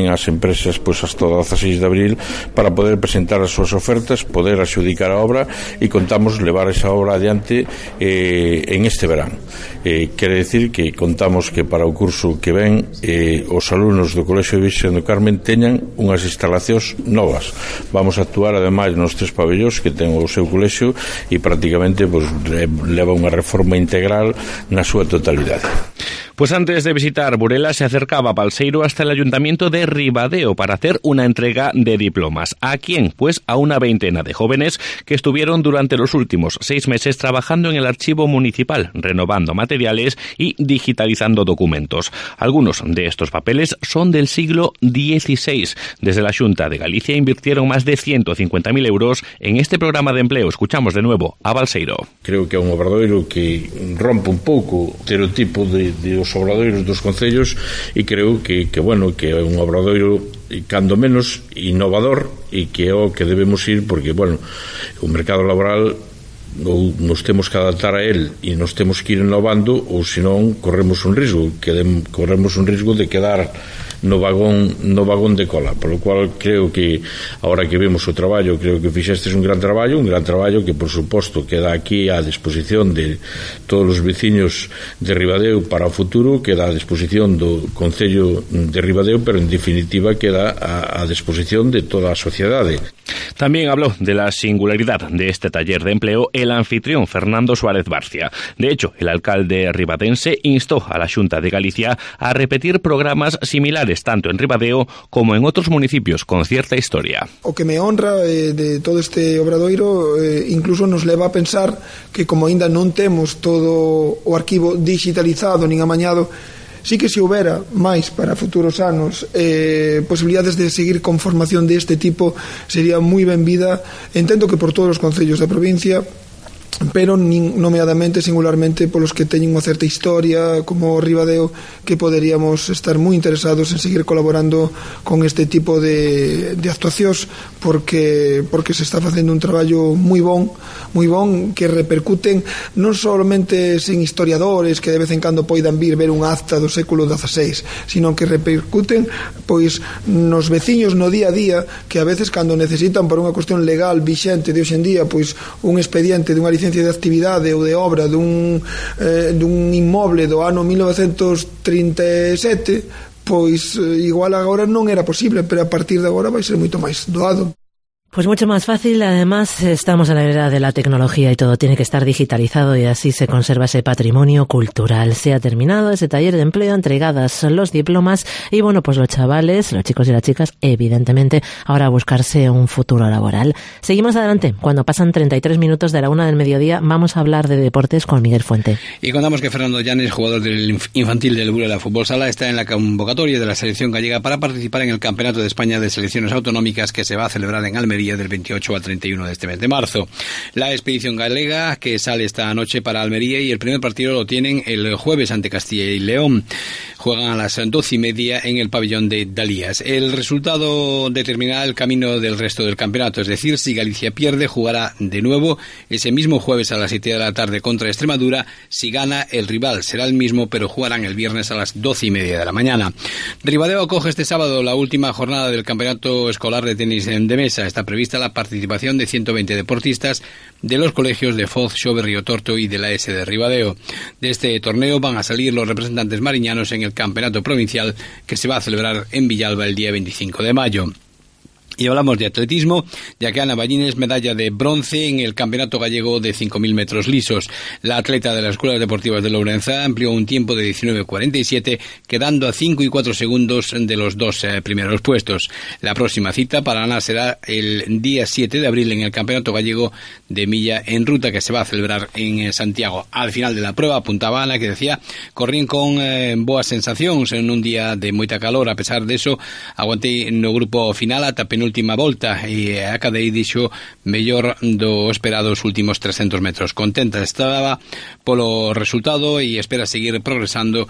[SPEAKER 13] teñen as empresas pois hasta o dezaseis de abril para poder presentar as súas ofertas, poder adxudicar a obra, e contamos levar esa obra adiante eh, en este verán. Eh, quere decir que contamos que para o curso que ven eh, os alumnos do Colexio Virxe do Carmen teñan unhas instalacións novas. Vamos a actuar ademais nos tres pabellóns que ten o seu colexio e prácticamente pues, leva unha reforma integral na súa totalidade.
[SPEAKER 12] Pues antes de visitar Burela se acercaba Balseiro hasta el ayuntamiento de Ribadeo para hacer una entrega de diplomas. ¿A quién? Pues a una veintena de jóvenes que estuvieron durante los últimos seis meses trabajando en el archivo municipal, renovando materiales y digitalizando documentos. Algunos de estos papeles son del siglo dieciséis. Desde la Xunta de Galicia invirtieron más de ciento cincuenta mil euros en este programa de empleo. Escuchamos de nuevo a Balseiro.
[SPEAKER 13] Creo que é un obradoiro que rompe un pouco o estereotipo de, de os obradoiros dos concellos, e creo que, que bueno, que é un obradoiro cando menos innovador, e que é o que debemos ir, porque bueno, o mercado laboral ou nos temos que adaptar a él e nos temos que ir innovando, ou senón corremos un risco que de, corremos un risco de quedar no vagón no vagón de cola, por lo cual creo que ahora que vemos o traballo, creo que fixestes un gran traballo, un gran traballo que por suposto queda aquí a disposición de todos os veciños de Ribadeo para o futuro, queda a disposición do Concello de Ribadeo, pero en definitiva queda a, a disposición de toda a sociedade.
[SPEAKER 12] También habló de la singularidad de este taller de empleo el anfitrión Fernando Suárez Barcia. De hecho, el alcalde ribadense instó a la Xunta de Galicia a repetir programas similares tanto en Ribadeo como en otros municipios con cierta historia.
[SPEAKER 14] O que me honra eh, de todo este obradoiro eh, incluso nos leva a pensar que como ainda non temos todo o arquivo digitalizado nin amañado, sí que se houbera máis para futuros anos eh, posibilidades de seguir con formación deste tipo, sería moi benvida, entendo que por todos os concellos da provincia, pero nomeadamente, singularmente polos que teñen unha certa historia como Ribadeo, que poderíamos estar moi interesados en seguir colaborando con este tipo de, de actuacións, porque porque se está facendo un traballo moi bon, moi bon, que repercuten non solamente sen historiadores que de vez en cando poidan vir ver unha acta do século dezaseis, sino que repercuten pois nos veciños no día a día, que a veces cando necesitan por unha cuestión legal vixente de hoxe en día, pois un expediente de unha licencia de actividade ou de obra dun, eh, dun inmoble do ano mil novecentos trinta e sete, pois eh, igual agora non era posible, pero a partir de agora vai ser moito máis doado.
[SPEAKER 4] Pues mucho más fácil, además estamos a la era de la tecnología y todo tiene que estar digitalizado y así se conserva ese patrimonio cultural. Se ha terminado ese taller de empleo, entregadas los diplomas y bueno, pues los chavales, los chicos y las chicas, evidentemente ahora a buscarse un futuro laboral. Seguimos adelante, cuando pasan treinta y tres minutos de la una del mediodía vamos a hablar de deportes con Miguel Fuente.
[SPEAKER 15] Y contamos que Fernando Llanes, jugador del infantil del Burela Fútbol Sala, está en la convocatoria de la selección gallega para participar en el Campeonato de España de Selecciones Autonómicas que se va a celebrar en Almería del veintiocho al treinta y uno de este mes de marzo. La expedición galega que sale esta noche para Almería y el primer partido lo tienen el jueves ante Castilla y León. Juegan a las doce y media en el pabellón de Dalías. El resultado determinará el camino del resto del campeonato, es decir, si Galicia pierde jugará de nuevo ese mismo jueves a las siete de la tarde contra Extremadura. Si gana, el rival será el mismo, pero jugarán el viernes a las doce y media de la mañana. Ribadeo acoge este sábado la última jornada del campeonato escolar de tenis de mesa. Está prevista la participación de ciento veinte deportistas de los colegios de Foz, Xove, Río Torto y de la S de Ribadeo. De este torneo van a salir los representantes mariñanos en el campeonato provincial que se va a celebrar en Villalba el día veinticinco de mayo. Y hablamos de atletismo, ya que Ana Ballines medalla de bronce en el Campeonato Gallego de cinco mil metros lisos. La atleta de las Escuelas Deportivas de Lourenza amplió un tiempo de diecinueve cuarenta y siete, quedando a cinco y cuatro segundos de los dos eh, primeros puestos. La próxima cita para Ana será el día siete de abril en el Campeonato Gallego de Milla en Ruta, que se va a celebrar en eh, Santiago. Al final de la prueba, apuntaba Ana, que decía, corrían con eh, boas sensacións en un día de moita calor. A pesar de eso, aguantei no grupo final ata penúltima última volta e acadei dixo mellor do esperado os últimos trescentos metros. Contenta estaba polo resultado e espera seguir progresando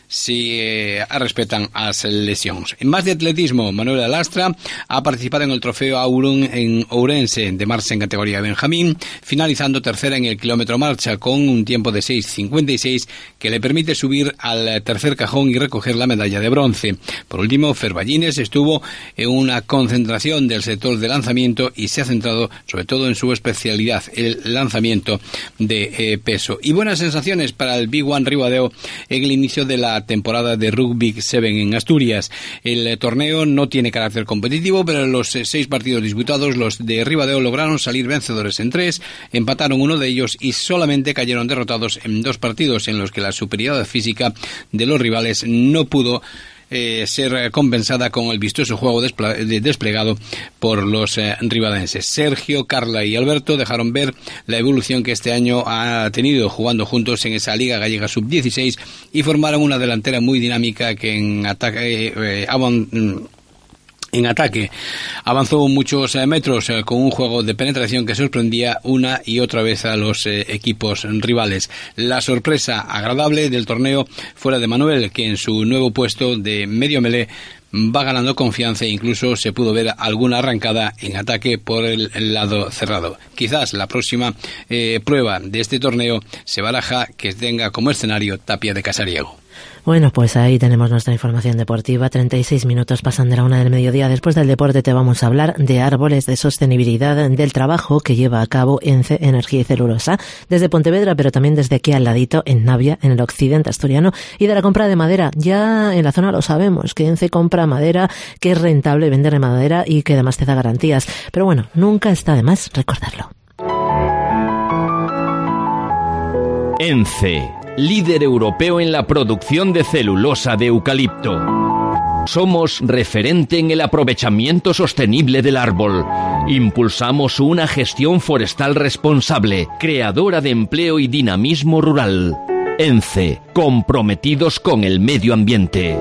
[SPEAKER 15] si eh, respetan as lesións. En máis de atletismo, Manuela Lastra ha participado en el trofeo Auron en Ourense de marcha en categoría Benjamín, finalizando tercera en el kilómetro marcha con un tiempo de seis cincuenta y seis que le permite subir al tercer cajón y recoger la medalla de bronce. Por último, Fer Ballines estuvo en una concentración del sector de lanzamiento y se ha centrado sobre todo en su especialidad, el lanzamiento de eh, peso. Y buenas sensaciones para el Big One Ribadeo en el inicio de la temporada de Rugby siete en Asturias. El eh, torneo no tiene carácter competitivo, pero en los eh, seis partidos disputados, los de Ribadeo lograron salir vencedores en tres, empataron uno de ellos y solamente cayeron derrotados en dos partidos en los que la superioridad física de los rivales no pudo Eh, ser compensada con el vistoso juego desplegado por los eh, ribadenses. Sergio, Carla y Alberto dejaron ver la evolución que este año ha tenido jugando juntos en esa Liga Gallega sub dieciséis y formaron una delantera muy dinámica que en ataque eh, avan- En ataque avanzó muchos eh, metros eh, con un juego de penetración que sorprendía una y otra vez a los eh, equipos rivales. La sorpresa agradable del torneo fue la de Manuel, que en su nuevo puesto de medio melé va ganando confianza e incluso se pudo ver alguna arrancada en ataque por el lado cerrado. Quizás la próxima eh, prueba de este torneo se baraja que tenga como escenario Tapia de Casariego.
[SPEAKER 4] Bueno, pues ahí tenemos nuestra información deportiva. treinta y seis minutos pasan de la una del mediodía. Después del deporte te vamos a hablar de árboles, de sostenibilidad, del trabajo que lleva a cabo ENCE Energía y Celulosa desde Pontevedra, pero también desde aquí al ladito, en Navia, en el occidente asturiano, y de la compra de madera. Ya en la zona lo sabemos, que ENCE compra madera, que es rentable vender madera y que además te da garantías. Pero bueno, nunca está de más recordarlo.
[SPEAKER 1] ENCE, líder europeo en la producción de celulosa de eucalipto. Somos referente en el aprovechamiento sostenible del árbol. Impulsamos una gestión forestal responsable, creadora de empleo y dinamismo rural. ENCE, comprometidos con el medio ambiente.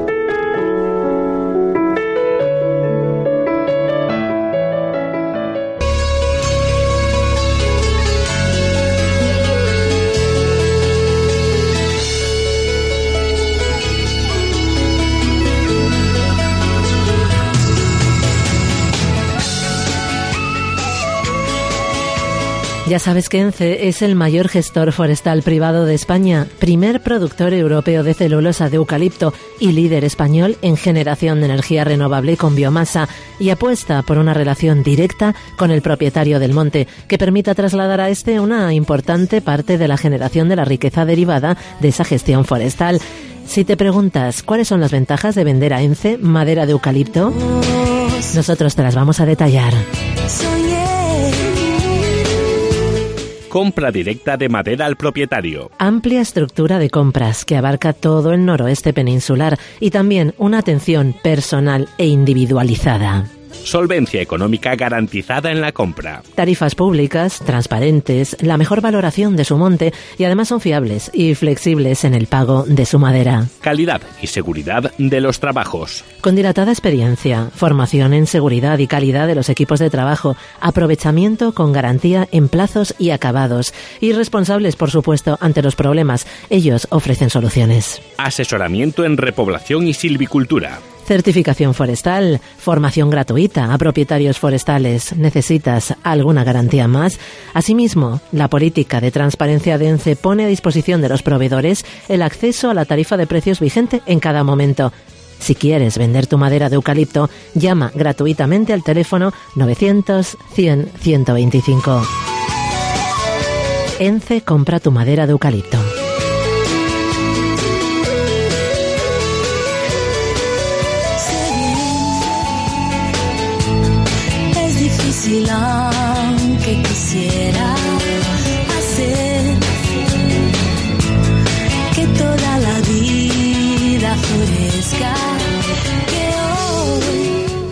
[SPEAKER 4] Ya sabes que ENCE es el mayor gestor forestal privado de España, primer productor europeo de celulosa de eucalipto y líder español en generación de energía renovable con biomasa, y apuesta por una relación directa con el propietario del monte que permita trasladar a este una importante parte de la generación de la riqueza derivada de esa gestión forestal. Si te preguntas cuáles son las ventajas de vender a ENCE madera de eucalipto, nosotros te las vamos a detallar.
[SPEAKER 12] Compra directa de madera al propietario.
[SPEAKER 4] Amplia estructura de compras que abarca todo el noroeste peninsular y también una atención personal e individualizada.
[SPEAKER 12] Solvencia económica garantizada en la compra.
[SPEAKER 4] Tarifas públicas, transparentes, la mejor valoración de su monte y además son fiables y flexibles en el pago de su madera.
[SPEAKER 12] Calidad y seguridad de los trabajos.
[SPEAKER 4] Con dilatada experiencia, formación en seguridad y calidad de los equipos de trabajo, aprovechamiento con garantía en plazos y acabados y responsables, por supuesto, ante los problemas. Ellos ofrecen soluciones.
[SPEAKER 12] Asesoramiento en repoblación y silvicultura.
[SPEAKER 4] Certificación forestal, formación gratuita a propietarios forestales. ¿Necesitas alguna garantía más? Asimismo, la política de transparencia de ENCE pone a disposición de los proveedores el acceso a la tarifa de precios vigente en cada momento. Si quieres vender tu madera de eucalipto, llama gratuitamente al teléfono novecientos, cien, ciento veinticinco. ENCE compra tu madera de eucalipto.
[SPEAKER 8] Aunque quisiera hacer que toda la vida florezca, que hoy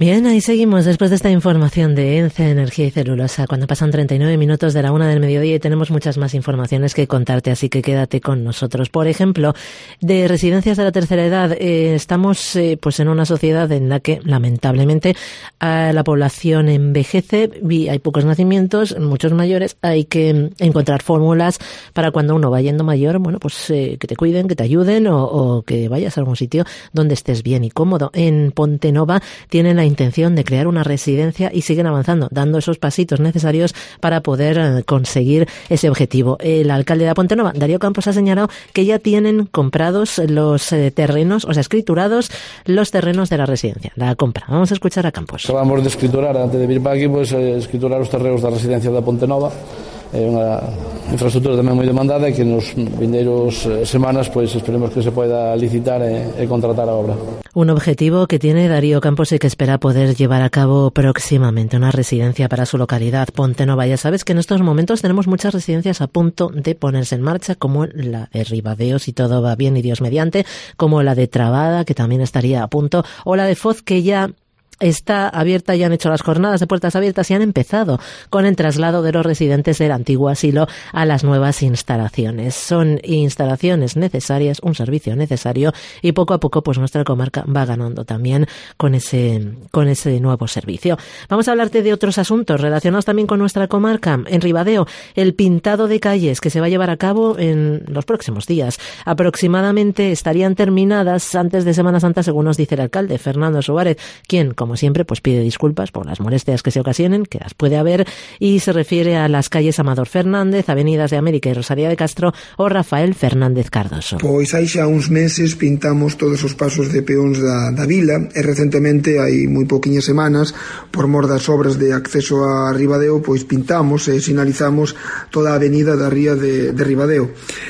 [SPEAKER 4] Bien, ahí seguimos después de esta información de ENCE, Energía y Celulosa, cuando pasan treinta y nueve minutos de la una del mediodía y tenemos muchas más informaciones que contarte, así que quédate con nosotros. Por ejemplo, de residencias de la tercera edad, eh, estamos eh, pues en una sociedad en la que lamentablemente eh, la población envejece y hay pocos nacimientos, muchos mayores, hay que encontrar fórmulas para cuando uno va yendo mayor, bueno, pues eh, que te cuiden, que te ayuden o, o que vayas a algún sitio donde estés bien y cómodo. En Pontenova tienen la intención de crear una residencia y siguen avanzando, dando esos pasitos necesarios para poder eh, conseguir ese objetivo. El alcalde de Pontenova, Darío Campos, ha señalado que ya tienen comprados los eh, terrenos, o sea, escriturados los terrenos de la residencia, la compra. Vamos a escuchar a Campos.
[SPEAKER 10] Acabamos de escriturar, antes de vir para aquí, pues, eh, escriturar os terrenos da residencia da Pontenova. É unha infraestructura tamén moi demandada e que nos vindeiros semanas pois esperemos que se poida licitar e, e contratar a obra.
[SPEAKER 4] Un objetivo que tiene Darío Campos y que espera poder llevar a cabo próximamente, una residencia para su localidad, Pontenova. Ya sabes que en estos momentos tenemos muchas residencias a punto de ponerse en marcha, como la de Ribadeo, si todo va bien y Dios mediante, como la de Trabada, que también estaría a punto, o la de Foz, que ya está abierta, ya han hecho las jornadas de puertas abiertas y han empezado con el traslado de los residentes del antiguo asilo a las nuevas instalaciones. Son instalaciones necesarias, un servicio necesario y poco a poco pues nuestra comarca va ganando también con ese, con ese nuevo servicio. Vamos a hablarte de otros asuntos relacionados también con nuestra comarca. En Ribadeo, el pintado de calles que se va a llevar a cabo en los próximos días. Aproximadamente estarían terminadas antes de Semana Santa, según nos dice el alcalde, Fernando Suárez, quien, como siempre, pues pide disculpas por las molestias que se ocasionen, que las puede haber, y se refiere a las calles Amador Fernández, Avenidas de América y Rosalía de Castro o Rafael Fernández Cardoso.
[SPEAKER 14] Pois hai xa uns meses pintamos todos os pasos de peóns da, da vila e recentemente, hai moi poquinhas semanas, por mor das obras de acceso a Ribadeo, pois pintamos e sinalizamos toda a avenida da ría de, de Ribadeo.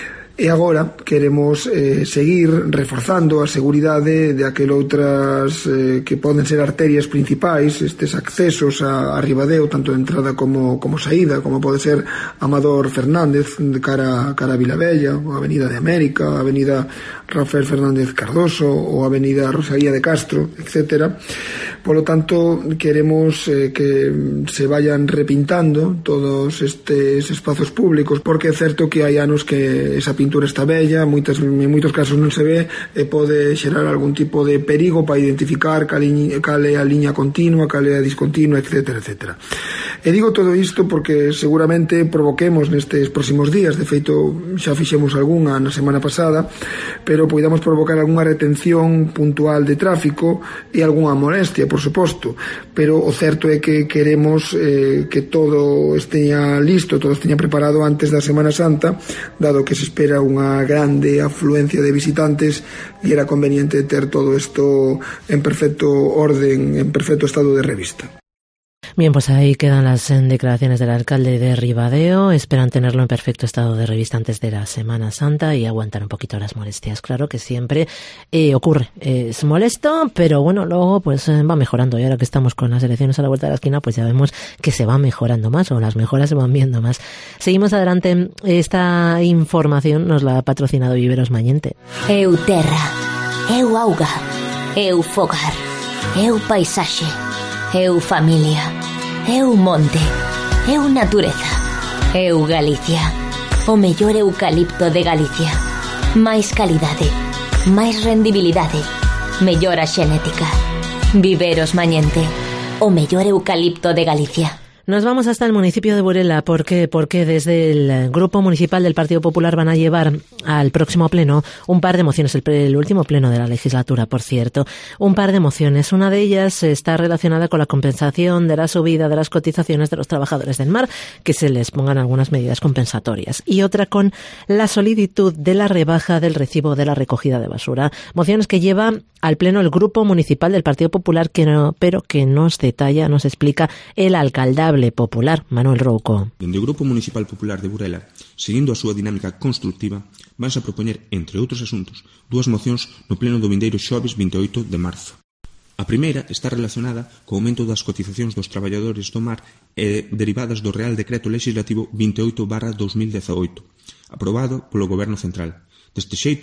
[SPEAKER 14] E agora queremos eh, seguir reforzando a seguridade de aquel outras eh, que poden ser arterias principais, estes accesos a, a Ribadeo, tanto de entrada como, como saída, como pode ser Amador Fernández de cara, cara a Vilavella, ou Avenida de América, a Avenida Rafael Fernández Cardoso ou a Avenida Rosalía de Castro, etcétera. Polo tanto, queremos eh, que se vayan repintando todos estes espazos públicos, porque é certo que hai anos que esa pintura está bella, moitas, en moitos casos non se ve e pode xerar algún tipo de perigo para identificar cal é a liña continua, cal é a discontinua, etcétera, etcétera. E digo todo isto porque seguramente provoquemos nestes próximos días, de feito xa fixemos algunha na semana pasada, pero poidamos provocar algunha retención puntual de tráfico e algunha molestia, por suposto, pero o certo é que queremos eh, que todo esteña listo, todo esteña preparado antes da Semana Santa, dado que se espera unha grande afluencia de visitantes e era conveniente ter todo isto en perfecto orden, en perfecto estado de revista.
[SPEAKER 4] Bien, pues ahí quedan las declaraciones del alcalde de Ribadeo. Esperan tenerlo en perfecto estado de revista antes de la Semana Santa y aguantar un poquito las molestias. Claro que siempre eh, ocurre. Es molesto, pero bueno, luego pues eh, va mejorando. Y ahora que estamos con las elecciones a la vuelta de la esquina, pues ya vemos que se va mejorando más, o las mejoras se van viendo más. Seguimos adelante. Esta información nos la ha patrocinado Viveros Mañente.
[SPEAKER 11] Eu terra, eu auga, eu fogar, eu paisaxe, eu familia, eu monte, eu natureza, eu Galicia, o mellor eucalipto de Galicia, máis calidade, máis rendibilidade, mellora xenética. Viveros Mañente, o mellor eucalipto de Galicia.
[SPEAKER 4] Nos vamos hasta el municipio de Burela. ¿Por qué? Porque desde el Grupo Municipal del Partido Popular van a llevar al próximo pleno un par de mociones, el, el último pleno de la legislatura, por cierto, un par de mociones. Una de ellas está relacionada con la compensación de la subida de las cotizaciones de los trabajadores del mar, que se les pongan algunas medidas compensatorias, y otra con la solicitud de la rebaja del recibo de la recogida de basura. Mociones que lleva al pleno el Grupo Municipal del Partido Popular, que no, pero que nos detalla, nos explica el alcaldable popular, Manuel Rouco.
[SPEAKER 16] Dende o Grupo Municipal Popular de Burela, seguindo a súa dinámica constructiva, vanse a propoñer, entre outros asuntos, dúas mocións no pleno do vindeiro xoves vinte e oito de marzo. A primeira está relacionada co aumento das cotizacións dos traballadores do mar e derivadas do Real Decreto Legislativo vinte e oito barra dos mil dezaoito, aprobado polo Goberno Central. Deste xeito,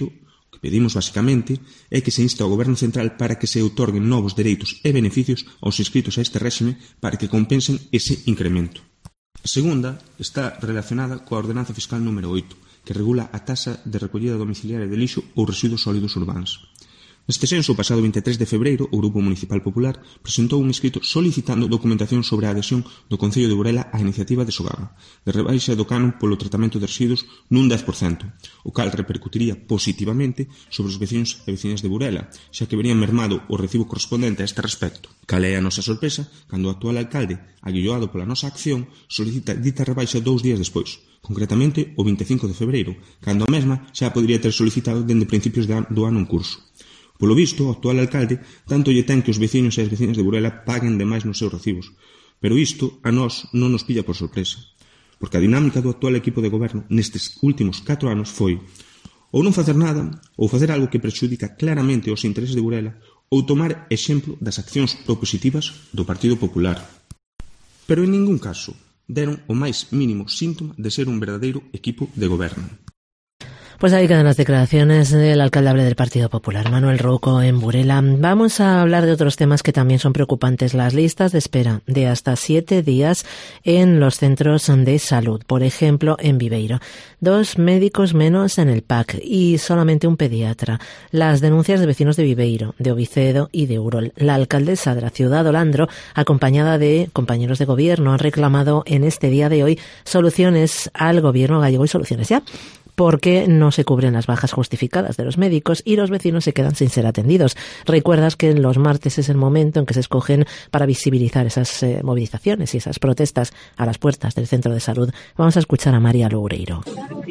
[SPEAKER 16] O que pedimos basicamente é que se inste ao Goberno Central para que se outorguen novos dereitos e beneficios aos inscritos a este réxime para que compensen ese incremento. A segunda está relacionada coa Ordenanza Fiscal número oito, que regula a taxa de recollida domiciliaria de lixo ou residuos sólidos urbanos. Neste senso, o pasado vinte e tres de febreiro, o Grupo Municipal Popular presentou un escrito solicitando documentación sobre a adhesión do Concello de Burela á iniciativa de Sogama, de rebaixa do canon polo tratamento de residuos nun dez por cento, o cal repercutiría positivamente sobre os veciños e veciñas de Burela, xa que verían mermado o recibo correspondente a este respecto. Cal é a nosa sorpresa cando o actual alcalde, aguilloado pola nosa acción, solicita dita rebaixa dous días despois, concretamente o vinte e cinco de febreiro, cando a mesma xa podería ter solicitado dende principios do ano en curso. Polo visto, o actual alcalde tanto lle ten que os veciños e as veciñas de Burela paguen demais nos seus recibos. Pero isto a nós non nos pilla por sorpresa, porque a dinámica do actual equipo de goberno nestes últimos catro anos foi ou non facer nada, ou facer algo que prexudica claramente os intereses de Burela, ou tomar exemplo das accións propositivas do Partido Popular. Pero en ningún caso deron o máis mínimo síntoma de ser un verdadeiro equipo de goberno.
[SPEAKER 4] Pues ahí quedan las declaraciones del alcaldable del Partido Popular, Manuel Rouco, en Burela. Vamos a hablar de otros temas que también son preocupantes. Las listas de espera de hasta siete días en los centros de salud. Por ejemplo, en Viveiro. Dos médicos menos en el P A C y solamente un pediatra. Las denuncias de vecinos de Viveiro, de Ovicedo y de Urol. La alcaldesa de la ciudad, Olandro, acompañada de compañeros de gobierno, han reclamado en este día de hoy soluciones al gobierno gallego y soluciones ya, porque no se cubren las bajas justificadas de los médicos y los vecinos se quedan sin ser atendidos. Recuerdas que los martes es el momento en que se escogen para visibilizar esas eh, movilizaciones y esas protestas a las puertas del centro de salud. Vamos a escuchar a María Loureiro.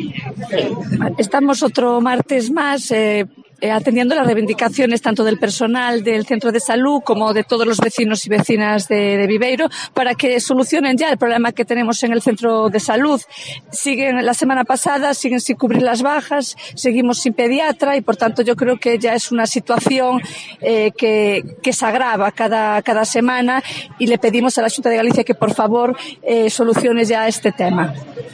[SPEAKER 17] Estamos otro martes más eh, eh, atendiendo las reivindicaciones tanto del personal del centro de salud como de todos los vecinos y vecinas de, de Viveiro para que solucionen ya el problema que tenemos en el centro de salud. Siguen la semana pasada, siguen sin cubrir las bajas, seguimos sin pediatra y por tanto yo creo que ya es una situación eh, que, que se agrava cada, cada semana y le pedimos a la Xunta de Galicia que por favor eh, solucione ya este tema.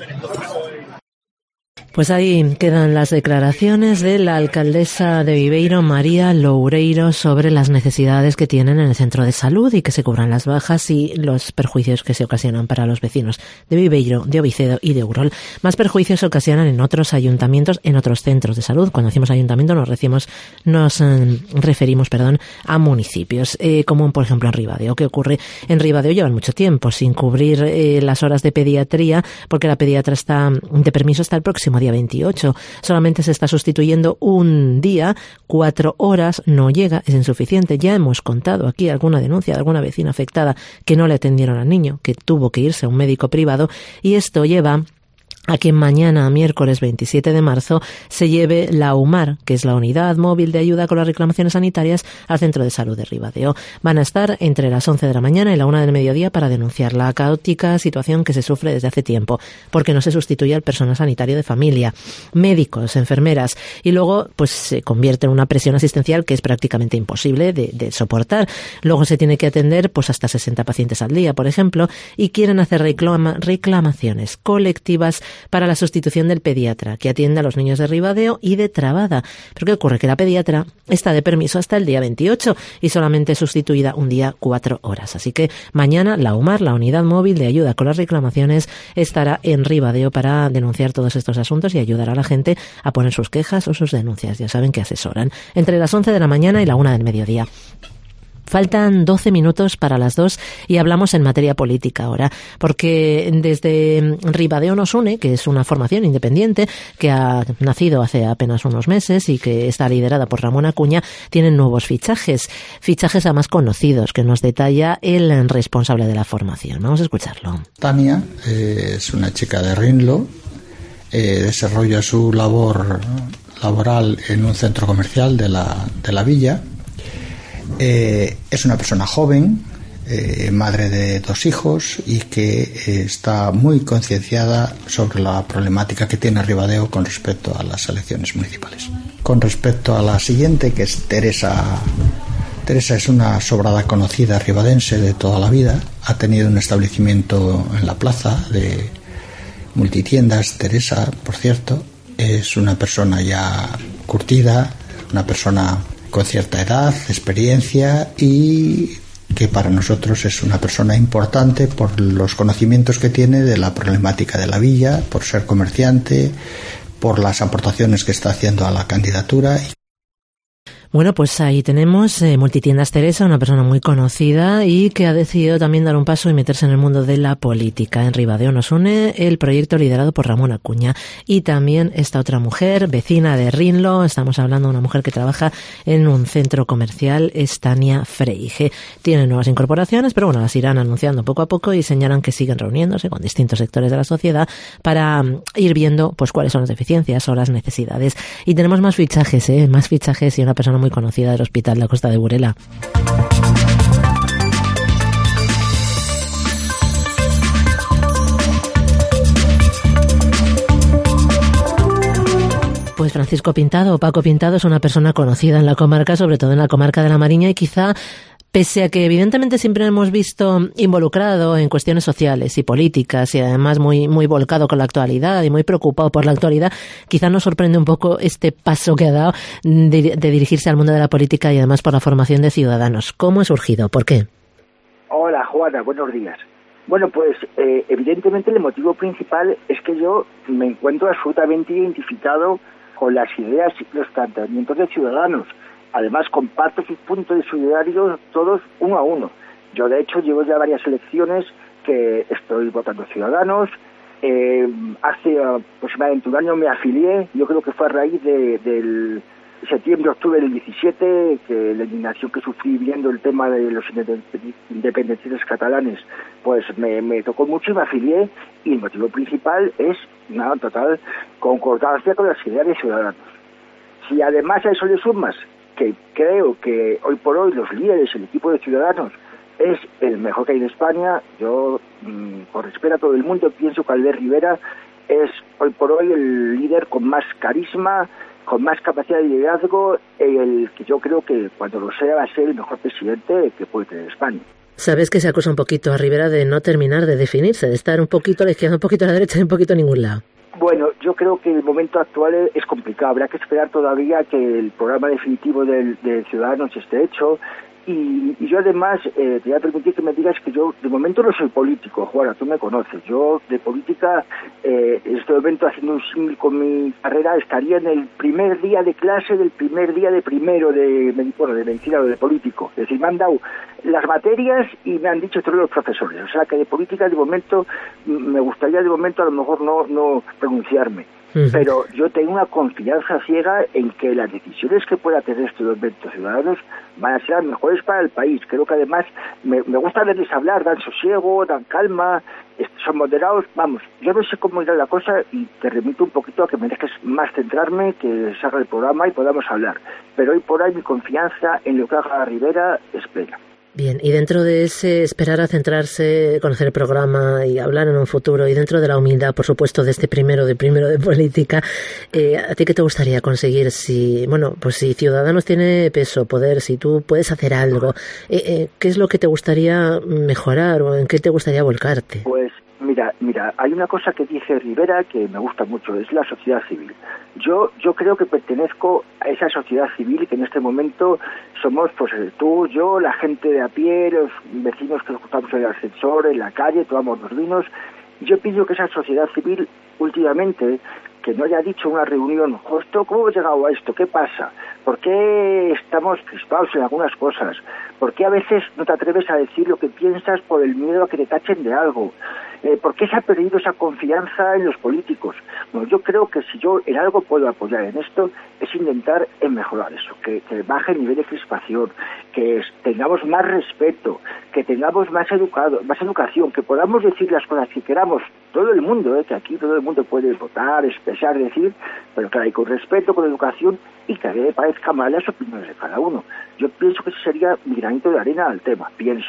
[SPEAKER 4] Pues ahí quedan las declaraciones de la alcaldesa de Viveiro, María Loureiro, sobre las necesidades que tienen en el centro de salud y que se cubran las bajas y los perjuicios que se ocasionan para los vecinos de Viveiro, de Ovicedo y de Urol. Más perjuicios se ocasionan en otros ayuntamientos, en otros centros de salud. Cuando decimos ayuntamiento nos, recimos, nos eh, referimos perdón, a municipios, eh, como por ejemplo en Ribadeo. ¿Qué ocurre? En Ribadeo llevan mucho tiempo sin cubrir eh, las horas de pediatría porque la pediatra está de permiso hasta el próximo día veintiocho. Solamente se está sustituyendo un día, cuatro horas, no llega, es insuficiente. Ya hemos contado aquí alguna denuncia de alguna vecina afectada que no le atendieron al niño, que tuvo que irse a un médico privado, y esto lleva a que mañana, miércoles veintisiete de marzo, se lleve la UMAR, que es la Unidad Móvil de Ayuda con las Reclamaciones Sanitarias, al Centro de Salud de Ribadeo. Van a estar entre las once de la mañana y la una del mediodía para denunciar la caótica situación que se sufre desde hace tiempo, porque no se sustituye al personal sanitario de familia, médicos, enfermeras, y luego pues se convierte en una presión asistencial que es prácticamente imposible de, de soportar. Luego se tiene que atender pues hasta sesenta pacientes al día, por ejemplo, y quieren hacer reclama, reclamaciones colectivas para la sustitución del pediatra que atiende a los niños de Ribadeo y de Trabada. ¿Pero qué ocurre? Que la pediatra está de permiso hasta el día veintiocho y solamente sustituida un día cuatro horas. Así que mañana la UMAR, la Unidad Móvil de Ayuda con las Reclamaciones, estará en Ribadeo para denunciar todos estos asuntos y ayudar a la gente a poner sus quejas o sus denuncias. Ya saben que asesoran entre las once de la mañana y la una del mediodía. Faltan doce minutos para las dos y hablamos en materia política ahora, porque desde Ribadeo nos une, que es una formación independiente que ha nacido hace apenas unos meses y que está liderada por Ramón Acuña, tienen nuevos fichajes, fichajes a más conocidos, que nos detalla el responsable de la formación. Vamos a escucharlo.
[SPEAKER 18] Tania eh, es una chica de Rinlo, eh, desarrolla su labor laboral en un centro comercial de la, de la villa. Eh, es una persona joven, eh, madre de dos hijos y que eh, está muy concienciada sobre la problemática que tiene Ribadeo con respecto a las elecciones municipales. Con respecto a la siguiente, que es Teresa. Teresa es una sobrada conocida ribadense de toda la vida. Ha tenido un establecimiento en la plaza de multitiendas. Teresa, por cierto, es una persona ya curtida, una persona con cierta edad, experiencia y que para nosotros es una persona importante por los conocimientos que tiene de la problemática de la villa, por ser comerciante, por las aportaciones que está haciendo a la candidatura.
[SPEAKER 4] Bueno, pues ahí tenemos eh, Multitiendas Teresa, una persona muy conocida y que ha decidido también dar un paso y meterse en el mundo de la política. En Ribadeo nos une el proyecto liderado por Ramón Acuña y también esta otra mujer, vecina de Rinlo. Estamos hablando de una mujer que trabaja en un centro comercial, es Tania Freige. Tiene nuevas incorporaciones, pero bueno, las irán anunciando poco a poco y señalan que siguen reuniéndose con distintos sectores de la sociedad para um, ir viendo pues cuáles son las deficiencias o las necesidades. Y tenemos más fichajes, ¿eh? Más fichajes y una persona muy conocida del Hospital de la Costa de Burela. Pues Francisco Pintado, o Paco Pintado, es una persona conocida en la comarca, sobre todo en la comarca de La Mariña, y quizá, pese a que evidentemente siempre hemos visto involucrado en cuestiones sociales y políticas y además muy, muy volcado con la actualidad y muy preocupado por la actualidad, quizá nos sorprende un poco este paso que ha dado de, de dirigirse al mundo de la política y además por la formación de Ciudadanos. ¿Cómo ha surgido? ¿Por qué?
[SPEAKER 19] Hola, Juana, buenos días. Bueno, pues eh, evidentemente el motivo principal es que yo me encuentro absolutamente identificado con las ideas y los planteamientos de Ciudadanos. Además, comparto sus puntos de solidaridad todos uno a uno. Yo, de hecho, llevo ya varias elecciones que estoy votando Ciudadanos. Eh, hace aproximadamente un año me afilié. Yo creo que fue a raíz de, del septiembre-octubre del diecisiete, que la indignación que sufrí viendo el tema de los independentistas catalanes, pues me, me tocó mucho y me afilié. Y el motivo principal es una total concordancia con las ideas de Ciudadanos. Si además a eso le sumas que creo que hoy por hoy los líderes, el equipo de Ciudadanos, es el mejor que hay en España. Yo, mmm, con respeto a todo el mundo, pienso que Albert Rivera es hoy por hoy el líder con más carisma, con más capacidad de liderazgo, el que yo creo que cuando lo sea va a ser el mejor presidente que puede tener España.
[SPEAKER 4] Sabes que se acusa un poquito a Rivera de no terminar de definirse, de estar un poquito a la izquierda, un poquito a la derecha y un poquito a ningún lado.
[SPEAKER 19] Bueno, yo creo que el momento actual es complicado. Habrá que esperar todavía que el programa definitivo del, de Ciudadanos esté hecho. Y, y yo además eh, te voy a permitir que me digas que yo de momento no soy político, Juana, tú me conoces. Yo de política, eh, en este momento haciendo un símil con mi carrera, estaría en el primer día de clase del primer día de primero de, bueno, de medicina o de político. Es decir, me han dado las materias y me han dicho todos los profesores. O sea que de política de momento, me gustaría de momento a lo mejor no, no pronunciarme. Pero yo tengo una confianza ciega en que las decisiones que pueda tener estos dos ciudadanos van a ser las mejores para el país. Creo que además me, me gusta verles hablar, dan sosiego, dan calma, son moderados. Vamos, yo no sé cómo irá la cosa y te remito un poquito a que me dejes más centrarme, que salga el programa y podamos hablar. Pero hoy por hoy mi confianza en lo que haga Rivera es plena.
[SPEAKER 4] Bien, y dentro de ese esperar a centrarse, conocer el programa y hablar en un futuro, y dentro de la humildad, por supuesto, de este primero de primero de política, eh, ¿a ti qué te gustaría conseguir? Si, bueno, pues si Ciudadanos tiene peso, poder, si tú puedes hacer algo, eh, eh, ¿qué es lo que te gustaría mejorar o en qué te gustaría volcarte?
[SPEAKER 19] Pues Mira, mira, hay una cosa que dice Rivera que me gusta mucho, es la sociedad civil. Yo yo creo que pertenezco a esa sociedad civil que en este momento somos, pues tú, yo, la gente de a pie, los vecinos que nos juntamos en el ascensor, en la calle, tomamos los vinos. Yo pienso que esa sociedad civil últimamente, que no haya dicho en una reunión, justo, ¿cómo hemos llegado a esto? ¿Qué pasa? ¿Por qué estamos crispados en algunas cosas? ¿Por qué a veces no te atreves a decir lo que piensas por el miedo a que te tachen de algo? Eh, ¿Por qué se ha perdido esa confianza en los políticos? Bueno, yo creo que si yo en algo puedo apoyar en esto, es intentar en mejorar eso, que, que baje el nivel de crispación, que es, tengamos más respeto, que tengamos más educado, más educación, que podamos decir las cosas que queramos, todo el mundo, eh, que aquí todo el mundo puede votar, expresar, decir, pero claro, y con respeto, con educación, y que a mí me parezca mal las opiniones de cada uno. Yo pienso que ese sería mi granito de arena al tema, pienso.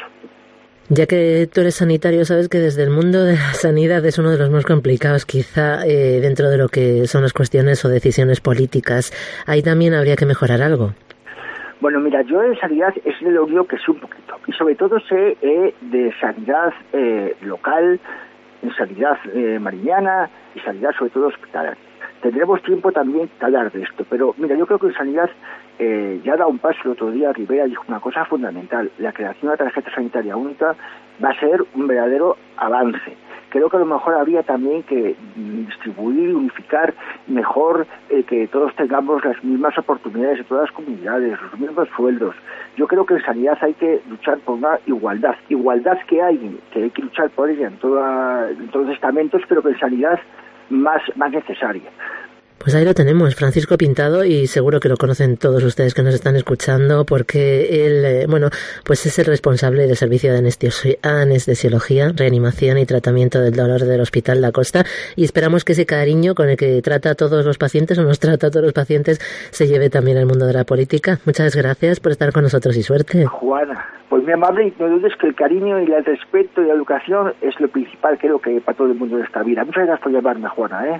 [SPEAKER 4] Ya que tú eres sanitario, sabes que desde el mundo de la sanidad es uno de los más complicados, quizá eh, dentro de lo que son las cuestiones o decisiones políticas. Ahí también habría que mejorar algo.
[SPEAKER 19] Bueno, mira, yo en sanidad es de lo único que sé un poquito. Y sobre todo sé eh, de sanidad eh, local, en sanidad eh, mariñana y sanidad sobre todo hospitalaria. tendremos tiempo también de hablar de esto. Pero mira, yo creo que en sanidad eh, ya da un paso. El otro día Rivera dijo una cosa fundamental: la creación de la tarjeta sanitaria única va a ser un verdadero avance. Creo que a lo mejor habría también que distribuir y unificar mejor, eh, que todos tengamos las mismas oportunidades de todas las comunidades, los mismos sueldos. Yo creo que en sanidad hay que luchar por una igualdad. Igualdad que hay, que hay que luchar por ella en, toda, en todos los estamentos, pero que en sanidad más, más necesaria.
[SPEAKER 4] Pues ahí lo tenemos, Francisco Pintado, y seguro que lo conocen todos ustedes que nos están escuchando, porque él, eh, bueno, pues es el responsable del servicio de anestesiología, reanimación y tratamiento del dolor del Hospital La Costa, y esperamos que ese cariño con el que trata a todos los pacientes, o nos trata a todos los pacientes, se lleve también al mundo de la política. Muchas gracias por estar con nosotros y suerte.
[SPEAKER 19] Juana, pues muy amable, y no dudes que el cariño y el respeto y la educación es lo principal, creo que para todo el mundo de esta vida. Muchas gracias por llamarme, Juana, ¿eh?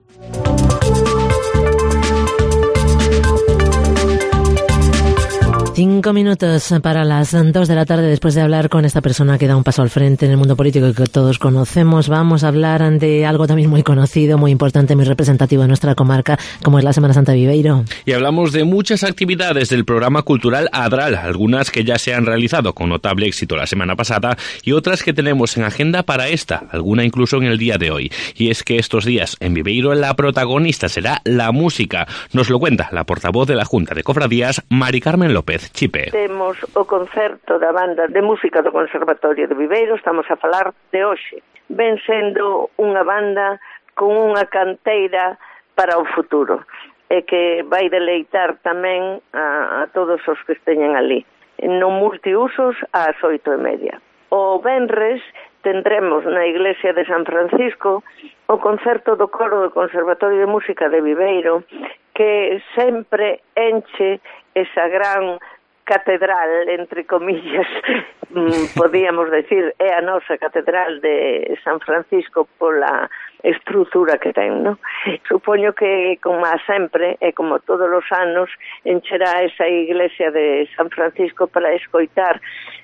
[SPEAKER 4] Cinco minutos para las dos de la tarde. Después de hablar con esta persona que da un paso al frente en el mundo político y que todos conocemos, vamos a hablar de algo también muy conocido, muy importante, muy representativo de nuestra comarca, como es la Semana Santa de Viveiro.
[SPEAKER 12] Y hablamos de muchas actividades del programa cultural Adral, algunas que ya se han realizado con notable éxito la semana pasada y otras que tenemos en agenda para esta, alguna incluso en el día de hoy. Y es que estos días en Viveiro la protagonista será la música. Nos lo cuenta la portavoz de la Junta de Cofradías, Mari Carmen López Chipe.
[SPEAKER 20] Temos o concerto da banda de música do Conservatorio de Viveiro, estamos a falar de hoxe. Ven sendo unha banda con unha canteira para o futuro e que vai deleitar tamén a, a todos os que esteñen ali. No multiusos ás oito e media. O venres tendremos na iglesia de San Francisco o concerto do coro do Conservatorio de Música de Viveiro, que sempre enche esa gran catedral, entre comillas, podíamos decir, é a nosa catedral de San Francisco pola estrutura que ten, ¿no? Supoño que, como a sempre, e como todos os anos, encherá esa iglesia de San Francisco para escoitar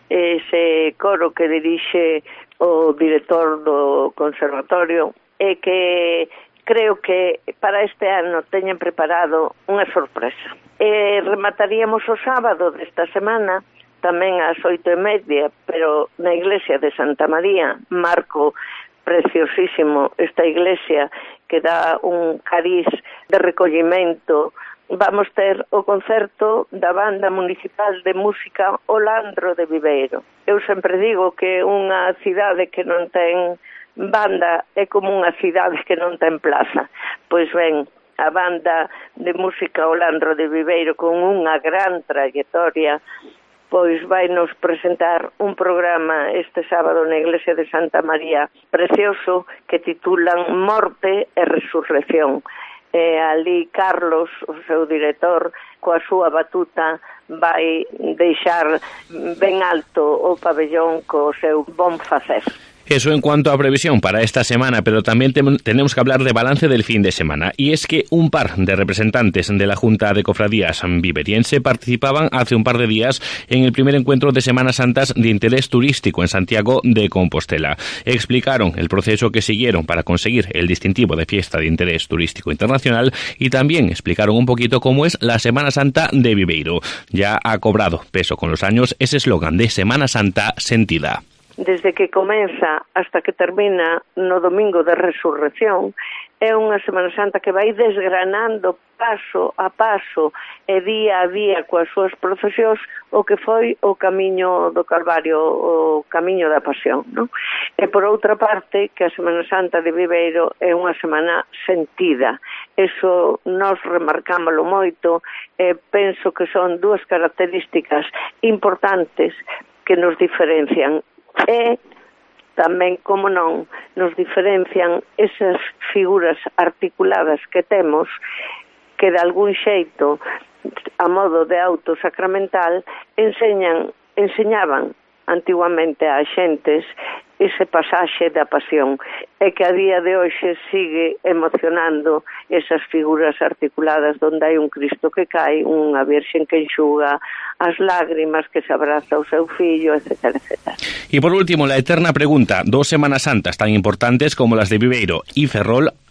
[SPEAKER 20] ese coro que dirixe o director do conservatorio e que creo que para este ano teñen preparado unha sorpresa. E remataríamos o sábado desta semana, tamén ás oito e media, pero na iglesia de Santa María, marco preciosísimo esta iglesia que dá un cariz de recollimento. Vamos ter o concerto da Banda Municipal de Música O Landro de Viveiro. Eu sempre digo que unha cidade que non ten banda é como unha cidade que non ten plaza. Pois ben, a Banda de Música O Landro de Viveiro, con unha gran trayectoria, pois vai nos presentar un programa este sábado na iglesia de Santa María precioso que titulan Morte e Resurrección. E ali Carlos, o seu director, coa súa batuta vai deixar ben alto o pabellón co seu bon facer.
[SPEAKER 12] Eso en cuanto a previsión para esta semana, pero también te tenemos que hablar de balance del fin de semana. Y es que un par de representantes de la Junta de Cofradías Viveriense participaban hace un par de días en el primer encuentro de Semanas Santas de interés turístico en Santiago de Compostela. Explicaron el proceso que siguieron para conseguir el distintivo de fiesta de interés turístico internacional y también explicaron un poquito cómo es la Semana Santa de Viveiro. Ya ha cobrado peso con los años ese eslogan de Semana Santa sentida.
[SPEAKER 20] Desde que comeza hasta que termina no domingo de Resurrección, é unha Semana Santa que vai desgranando paso a paso e día a día coas súas procesións o que foi o camiño do Calvario, o camiño da Pasión, non? E por outra parte, que a Semana Santa de Viveiro é unha semana sentida. Eso nós remarcámoslo moito e penso que son dúas características importantes que nos diferencian. E tamén, como non, nos diferencian esas figuras articuladas que temos que de algún xeito, a modo de auto sacramental, enseñan, enseñaban antiguamente a xentes ese pasaxe da pasión e que a día de hoxe sigue emocionando esas figuras articuladas donde hai un Cristo que cae, unha Virxen que enxuga as lágrimas, que se abraza ao seu fillo, etcétera, etcétera.
[SPEAKER 12] Y por último, la eterna pregunta, dos Semanas Santas tan importantes como las de Viveiro y Ferrol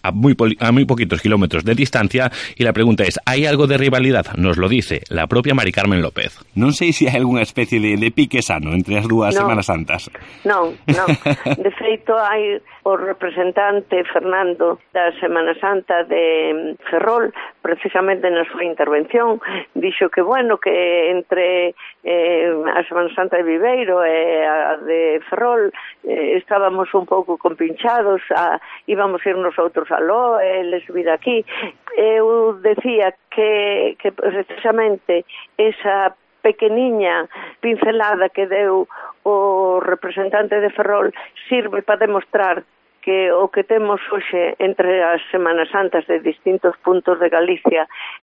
[SPEAKER 12] a muy, a muy poquitos kilómetros de distancia, y la pregunta es, ¿hay algo de rivalidad? Nos lo dice la propia Mari Carmen López.
[SPEAKER 21] Non sei se hai algunha especie de, de pique sano entre as dúas
[SPEAKER 20] no.
[SPEAKER 21] Semanas Santas.
[SPEAKER 20] Non, non. De feito, hai o representante Fernando da Semana Santa de Ferrol, precisamente na súa intervención, dixo que, bueno, que entre eh, a Semana Santa de Viveiro e a de Ferrol eh, estábamos un pouco compinchados, a, íbamos ir nosotros aló, eles vir aquí. Eu decía que, que precisamente esa pequeniña pincelada que deu o representante de Ferrol sirve para demostrar que o que temos hoxe entre as Semanas Santas de distintos puntos de Galicia